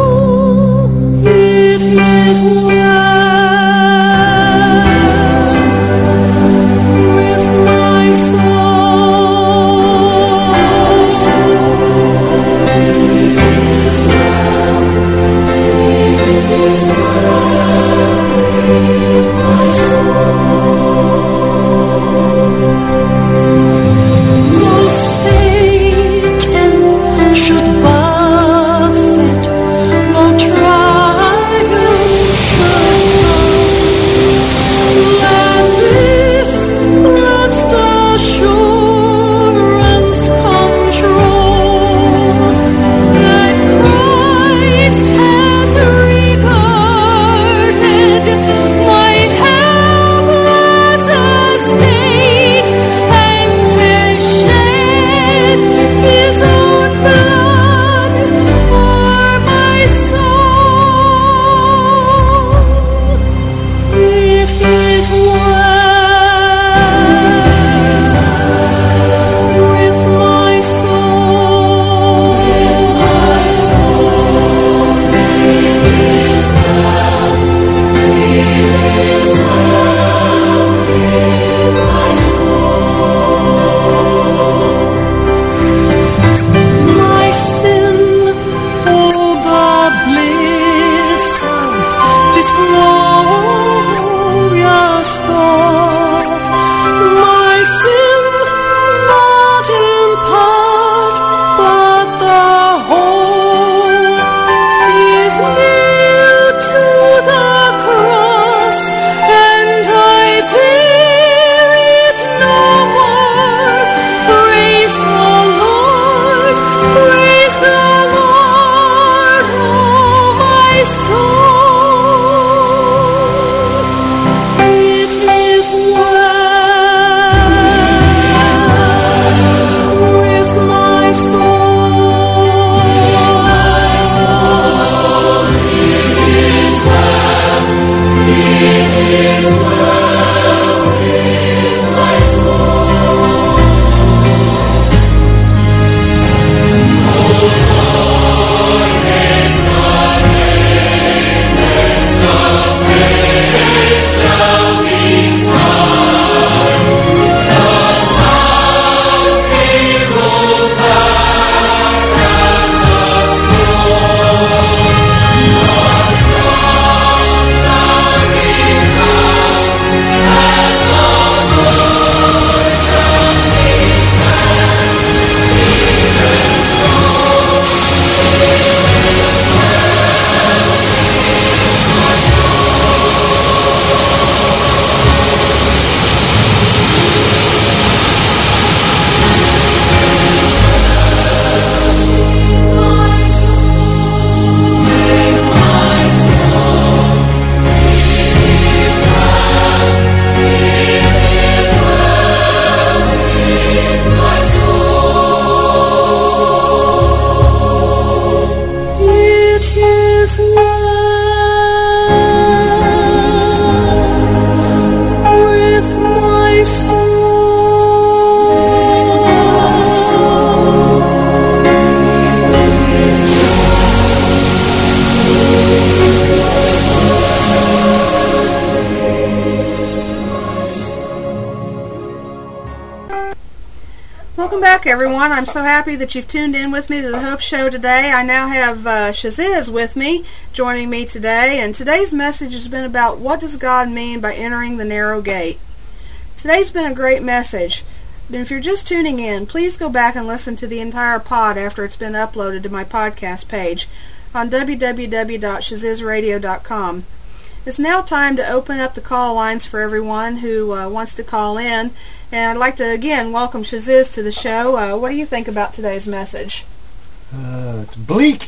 Welcome back, everyone. I'm so happy that you've tuned in with me to the Hope Show today. I now have Shaziz with me, joining me today, and today's message has been about what does God mean by entering the narrow gate. Today's been a great message, but if you're just tuning in, please go back and listen to the entire pod after it's been uploaded to my podcast page on www.shazizradio.com. It's now time to open up the call lines for everyone who wants to call in. And I'd like to again welcome Shaziz to the show. What do you think about today's message? It's bleak.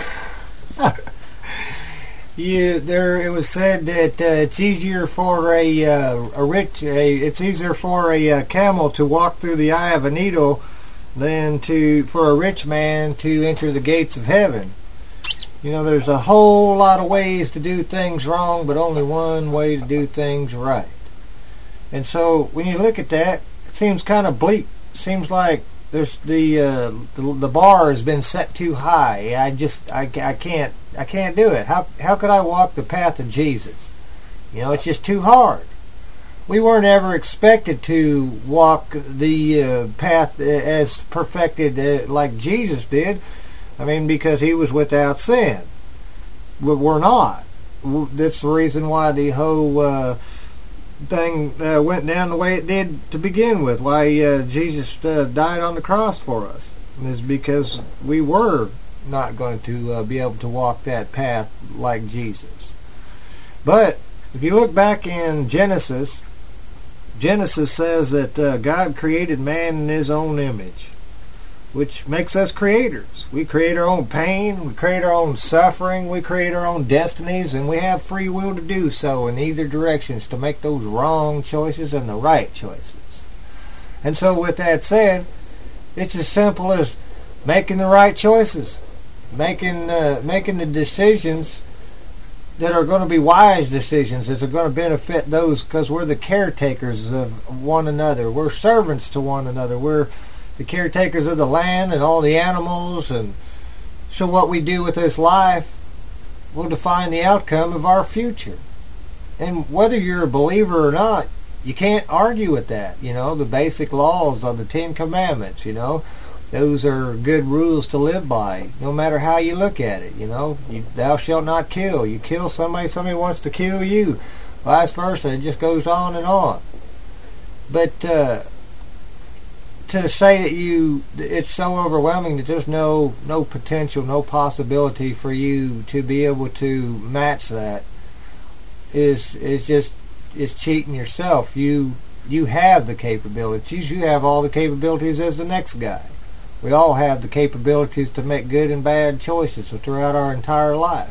It was said that it's easier for it's easier for a camel to walk through the eye of a needle than for a rich man to enter the gates of heaven. You know, there's a whole lot of ways to do things wrong, but only one way to do things right. And so when you look at that, it seems kind of bleak. It seems like there's the bar has been set too high. I can't do it. How could I walk the path of Jesus? You know, it's just too hard. We weren't ever expected to walk the path as perfected like Jesus did. I mean, because he was without sin. But we're not. That's the reason why the whole thing went down the way it did to begin with. Why Jesus died on the cross for us. Is because we were not going to be able to walk that path like Jesus. But if you look back in Genesis says that God created man in his own image, which makes us creators. We create our own pain, we create our own suffering, we create our own destinies, and we have free will to do so in either directions, to make those wrong choices and the right choices. And so with that said, it's as simple as making the right choices, making the decisions that are going to be wise decisions, that are going to benefit those, because we're the caretakers of one another. We're servants to one another. We're the caretakers of the land and all the animals, and so what we do with this life will define the outcome of our future. And whether you're a believer or not, you can't argue with that. You know, the basic laws of the Ten Commandments, you know, those are good rules to live by, no matter how you look at it. You know, thou shalt not kill. You kill somebody wants to kill you. Vice versa. It just goes on and on. But to say that it's so overwhelming that there's no potential, no possibility for you to be able to match that is cheating yourself. You have the capabilities. You have all the capabilities as the next guy. We all have the capabilities to make good and bad choices throughout our entire life.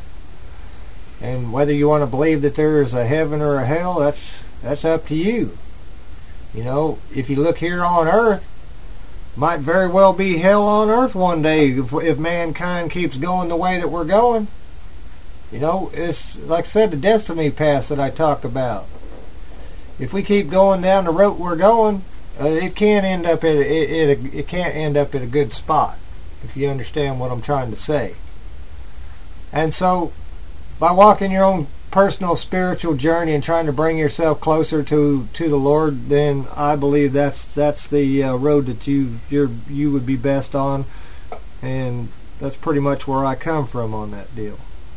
And whether you want to believe that there is a heaven or a hell, that's up to you. You know, if you look here on earth, might very well be hell on earth one day if mankind keeps going the way that we're going. You know, it's like I said, the destiny path that I talked about. If we keep going down the road we're going, it can't end up at it can't end up at a good spot, if you understand what I'm trying to say. And so, by walking your own personal spiritual journey and trying to bring yourself closer to the Lord, then I believe that's the road that you would be best on, and that's pretty much where I come from on that deal.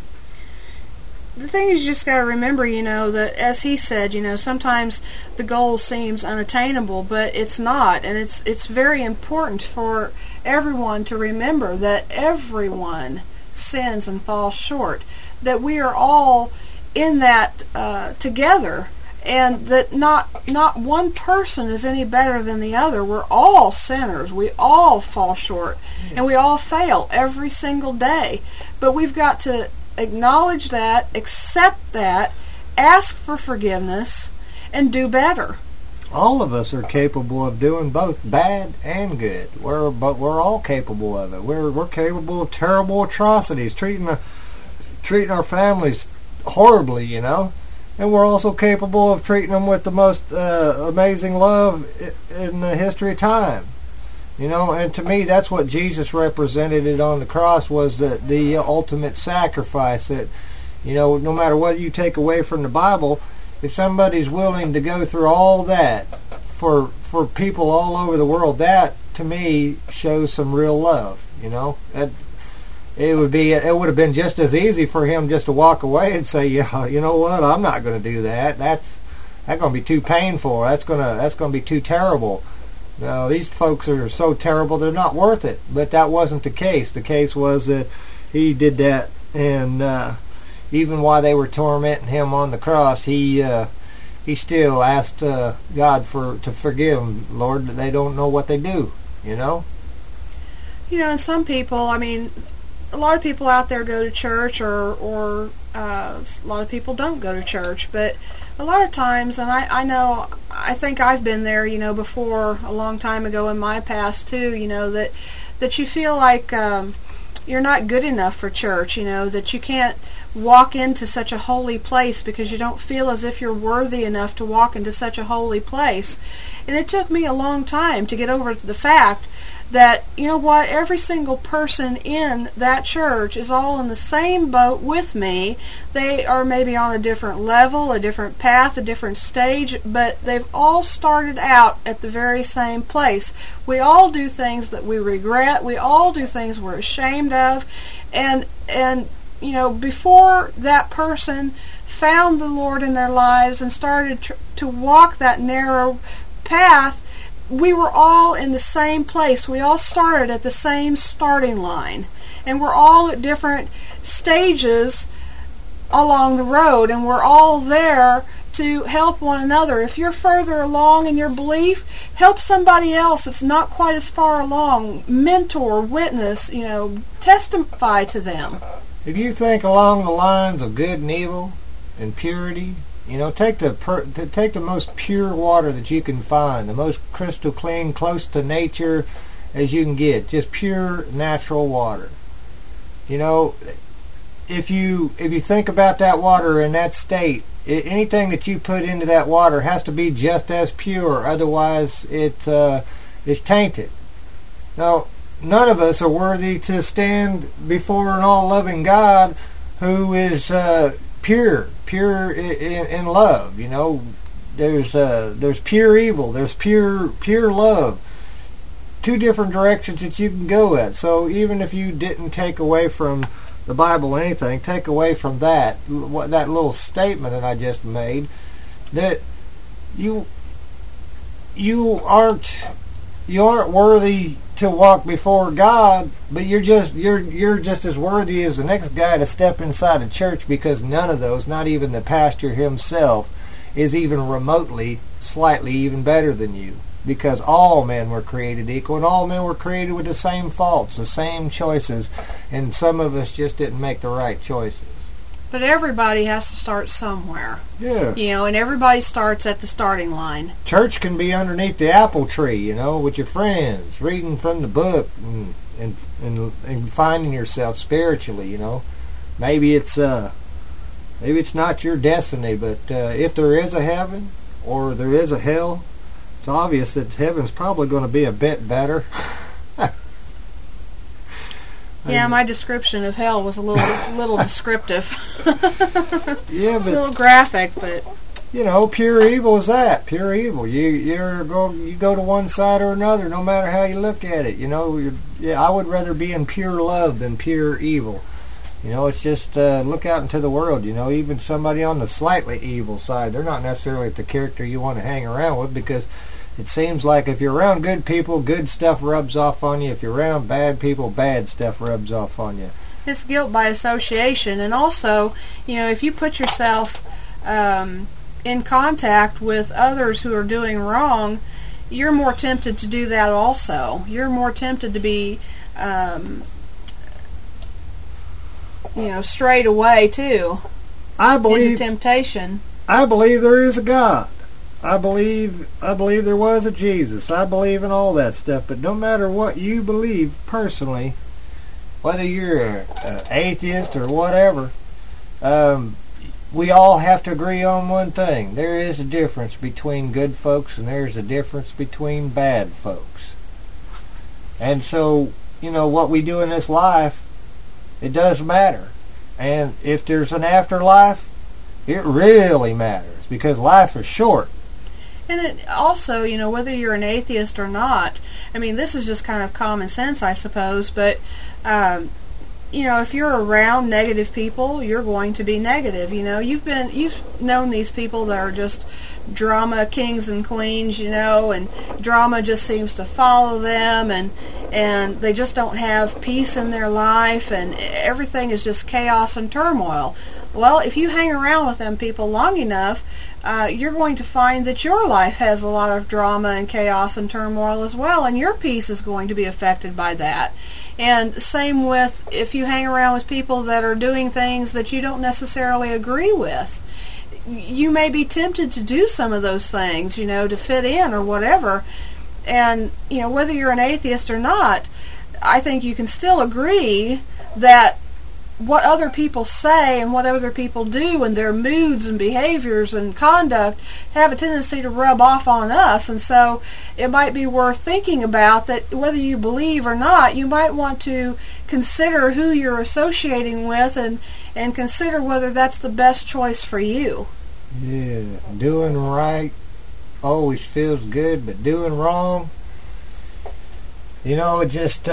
The thing is, you just got to remember, you know, that as he said, you know, sometimes the goal seems unattainable, but it's not, and it's very important for everyone to remember that everyone sins and falls short, that we are all in that together, and that not one person is any better than the other. We're all sinners. We all fall short, and we all fail every single day. But we've got to acknowledge that, accept that, ask for forgiveness, and do better. All of us are capable of doing both bad and good. But we're all capable of it. We're capable of terrible atrocities, treating our families horribly, you know, and we're also capable of treating them with the most amazing love in the history of time, you know. And to me, that's what Jesus represented it on the cross, was the ultimate sacrifice. That, you know, no matter what you take away from the Bible, if somebody's willing to go through all that for people all over the world, that to me, shows some real love. It would have been just as easy for him just to walk away and say, yeah, you know what, I'm not going to do that. That's going to be too painful. That's going to be too terrible. No, these folks are so terrible, they're not worth it. But that wasn't the case. The case was that he did that, and even while they were tormenting him on the cross, he still asked God to forgive them. Lord, they don't know what they do, And some people, a lot of people out there go to church, or a lot of people don't go to church, but a lot of times, and I think I've been there, before, a long time ago in my past too, that you feel like you're not good enough for church, that you can't walk into such a holy place because you don't feel as if you're worthy enough to walk into such a holy place. And it took me a long time to get over the fact that, every single person in that church is all in the same boat with me. They are maybe on a different level, a different path, a different stage, but they've all started out at the very same place. We all do things that we regret. We all do things we're ashamed of. And before that person found the Lord in their lives and started to walk that narrow path, we were all in the same place. We all started at the same starting line. And we're all at different stages along the road, and we're all there to help one another. If you're further along in your belief, help somebody else that's not quite as far along. Mentor, witness, testify to them. If you think along the lines of good and evil and purity, take the most pure water that you can find, the most crystal clean, close to nature as you can get, just pure natural water. If you think about that water in that state, anything that you put into that water has to be just as pure, otherwise it is tainted. Now, none of us are worthy to stand before an all-loving God who is pure in love. There's pure evil, there's pure love. Two different directions that you can go at. So even if you didn't take away from the Bible anything, take away from that little statement that I just made, that you aren't worthy to walk before God, but you're just as worthy as the next guy to step inside a church, because none of those, not even the pastor himself, is even remotely slightly even better than you, because all men were created equal, and all men were created with the same faults, the same choices, and some of us just didn't make the right choices. But everybody has to start somewhere. Yeah. And everybody starts at the starting line. Church can be underneath the apple tree, with your friends, reading from the book and finding yourself spiritually, Maybe it's not your destiny, but if there is a heaven or there is a hell, it's obvious that heaven's probably going to be a bit better. Yeah, my description of hell was a little descriptive. Yeah, but a little graphic, but pure evil is that. Pure evil. You go to one side or another, no matter how you look at it. I would rather be in pure love than pure evil. It's just look out into the world. Even somebody on the slightly evil side, they're not necessarily the character you want to hang around with, because it seems like if you're around good people, good stuff rubs off on you. If you're around bad people, bad stuff rubs off on you. It's guilt by association. And also, if you put yourself in contact with others who are doing wrong, you're more tempted to do that also. You're more tempted to be, strayed away too. Into temptation. I believe there is a God. I believe there was a Jesus. I believe in all that stuff. But no matter what you believe personally, whether you're an atheist or whatever, we all have to agree on one thing. There is a difference between good folks and there's a difference between bad folks. And so, what we do in this life, it does matter. And if there's an afterlife, it really matters, because life is short. And it also, whether you're an atheist or not, I mean, this is just kind of common sense, I suppose, but, if you're around negative people, you're going to be negative. You've known these people that are just drama kings and queens, and drama just seems to follow them, and they just don't have peace in their life, and everything is just chaos and turmoil. Well, if you hang around with them people long enough, you're going to find that your life has a lot of drama and chaos and turmoil as well, and your peace is going to be affected by that. And same with if you hang around with people that are doing things that you don't necessarily agree with. You may be tempted to do some of those things, to fit in or whatever. And, whether you're an atheist or not, I think you can still agree that what other people say and what other people do and their moods and behaviors and conduct have a tendency to rub off on us. And so it might be worth thinking about that whether you believe or not, you might want to consider who you're associating with and consider whether that's the best choice for you. Yeah, doing right always feels good, but doing wrong, it just...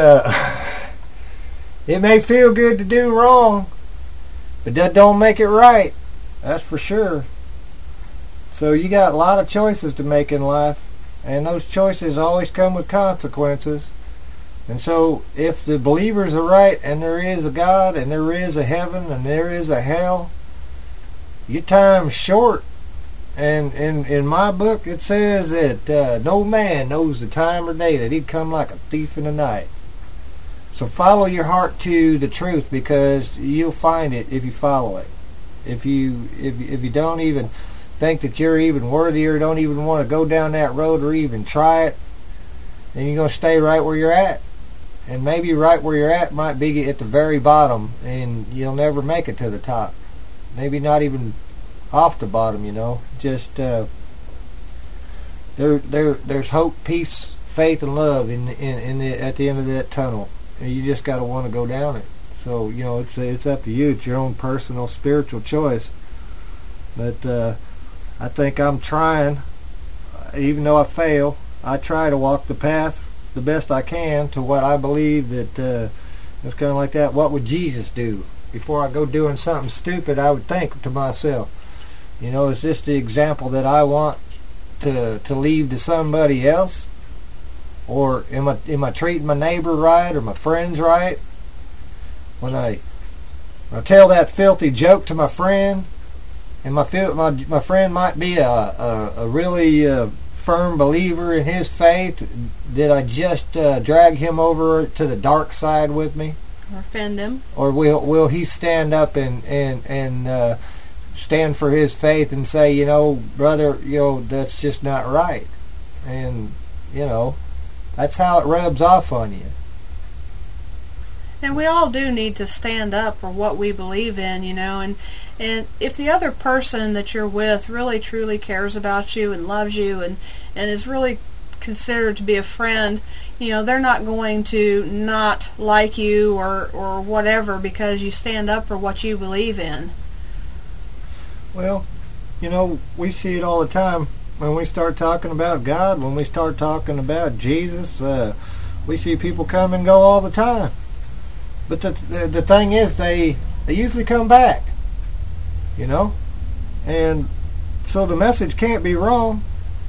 It may feel good to do wrong, but that don't make it right. That's for sure. So you got a lot of choices to make in life, and those choices always come with consequences. And so if the believers are right, and there is a God, and there is a heaven, and there is a hell, your time's short. And in my book it says that no man knows the time or day, that he'd come like a thief in the night. So follow your heart to the truth, because you'll find it if you follow it. If you don't even think that you're even worthy, or don't even want to go down that road or even try it, then you're going to stay right where you're at. And maybe right where you're at might be at the very bottom, and you'll never make it to the top. Maybe not even off the bottom, Just there's hope, peace, faith, and love at the end of that tunnel. You just got to want to go down it. So, it's up to you. It's your own personal spiritual choice. But I think I'm trying, even though I fail, I try to walk the path the best I can to what I believe that it's kind of like that. What would Jesus do? Before I go doing something stupid, I would think to myself, is this the example that I want to leave to somebody else? Or am I treating my neighbor right, or my friends right? When I tell that filthy joke to my friend, and my friend might be a really firm believer in his faith, did I just drag him over to the dark side with me? Or offend him? Or will he stand up and stand for his faith and say, brother, that's just not right? And that's how it rubs off on you. And we all do need to stand up for what we believe in, and if the other person that you're with really truly cares about you and loves you and is really considered to be a friend, they're not going to not like you or whatever because you stand up for what you believe in. Well, we see it all the time. When we start talking about God, when we start talking about Jesus, we see people come and go all the time. But the thing is, they usually come back, and so the message can't be wrong.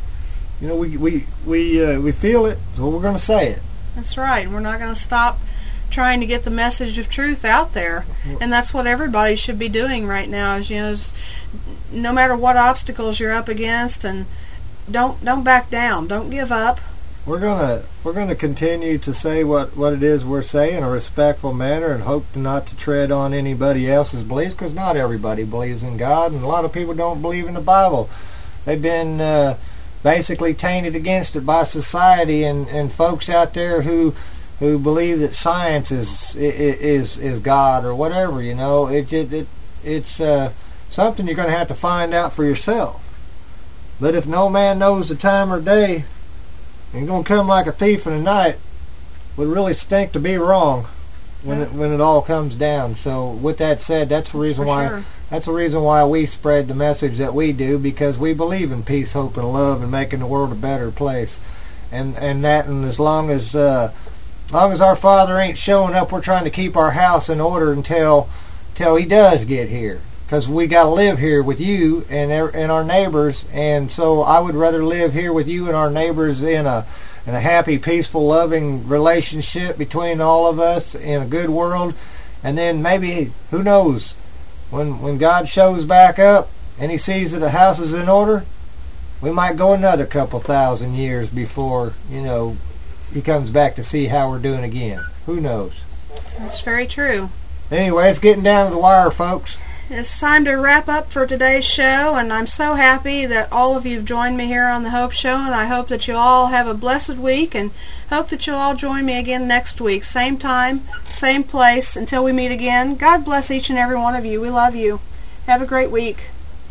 We feel it, so we're going to say it. That's right. We're not going to stop trying to get the message of truth out there, and that's what everybody should be doing right now. Is no matter what obstacles you're up against, and don't back down. Don't give up. We're gonna continue to say what it is we're saying in a respectful manner, and hope not to tread on anybody else's beliefs, because not everybody believes in God, and a lot of people don't believe in the Bible. They've been basically tainted against it by society and folks out there who believe that science is God or whatever. It's something you're going to have to find out for yourself. But if no man knows the time or day, and you're going to come like a thief in the night, would really stink to be wrong when it all comes down. So with that said, that's the reason why That's the reason why we spread the message that we do, because we believe in peace, hope, and love, and making the world a better place. And as long as our Father ain't showing up, we're trying to keep our house in order until He does get here. Because we got to live here with you and our neighbors, and so I would rather live here with you and our neighbors in a happy, peaceful, loving relationship between all of us in a good world. And then maybe, who knows, when God shows back up and He sees that the house is in order, we might go another couple thousand years before, He comes back to see how we're doing again. Who knows? That's very true. Anyway, it's getting down to the wire, folks. It's time to wrap up for today's show, and I'm so happy that all of you have joined me here on the Hope Show, and I hope that you all have a blessed week, and hope that you'll all join me again next week. Same time, same place. Until we meet again, God bless each and every one of you. We love you. Have a great week.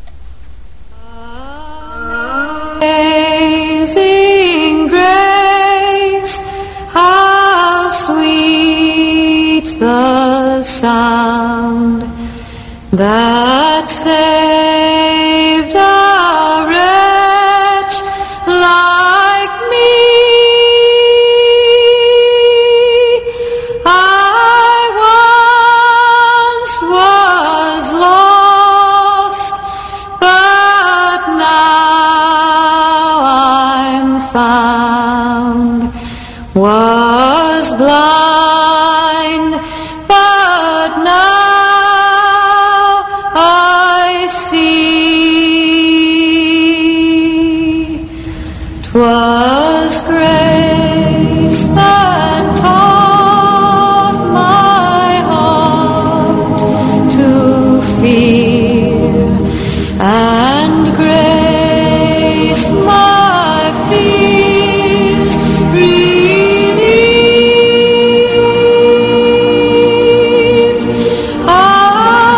Amazing grace, how sweet the sound that saved a wretch like me. I once was lost, but now I'm found. Was blind, but now I see. 'Twas grace that taught my heart to fear, and grace my fears relieved. How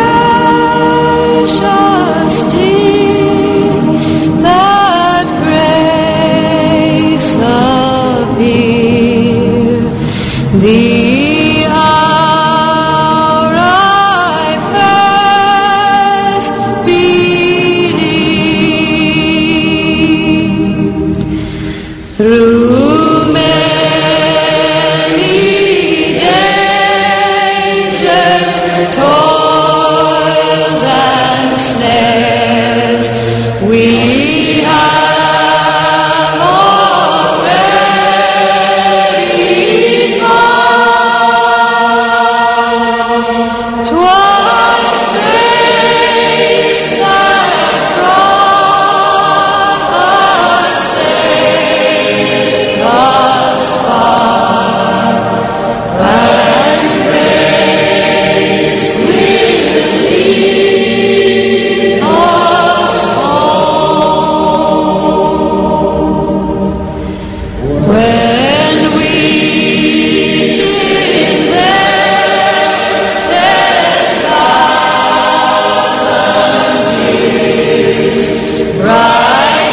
precious did that grace appear, the hour I first believed. Through many dangers, toils, and snares, we have already gone. 'Twas grace that brought us safe thus far, and grace will lead us home. When we've been there 10,000 years, bright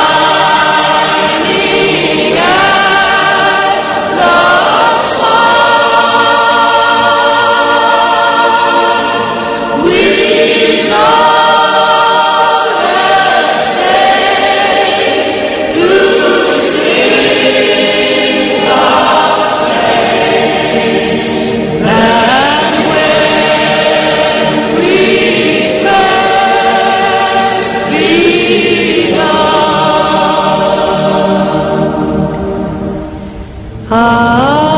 shining at the sun, we know there's days to sing God's praise, and when we've first begun,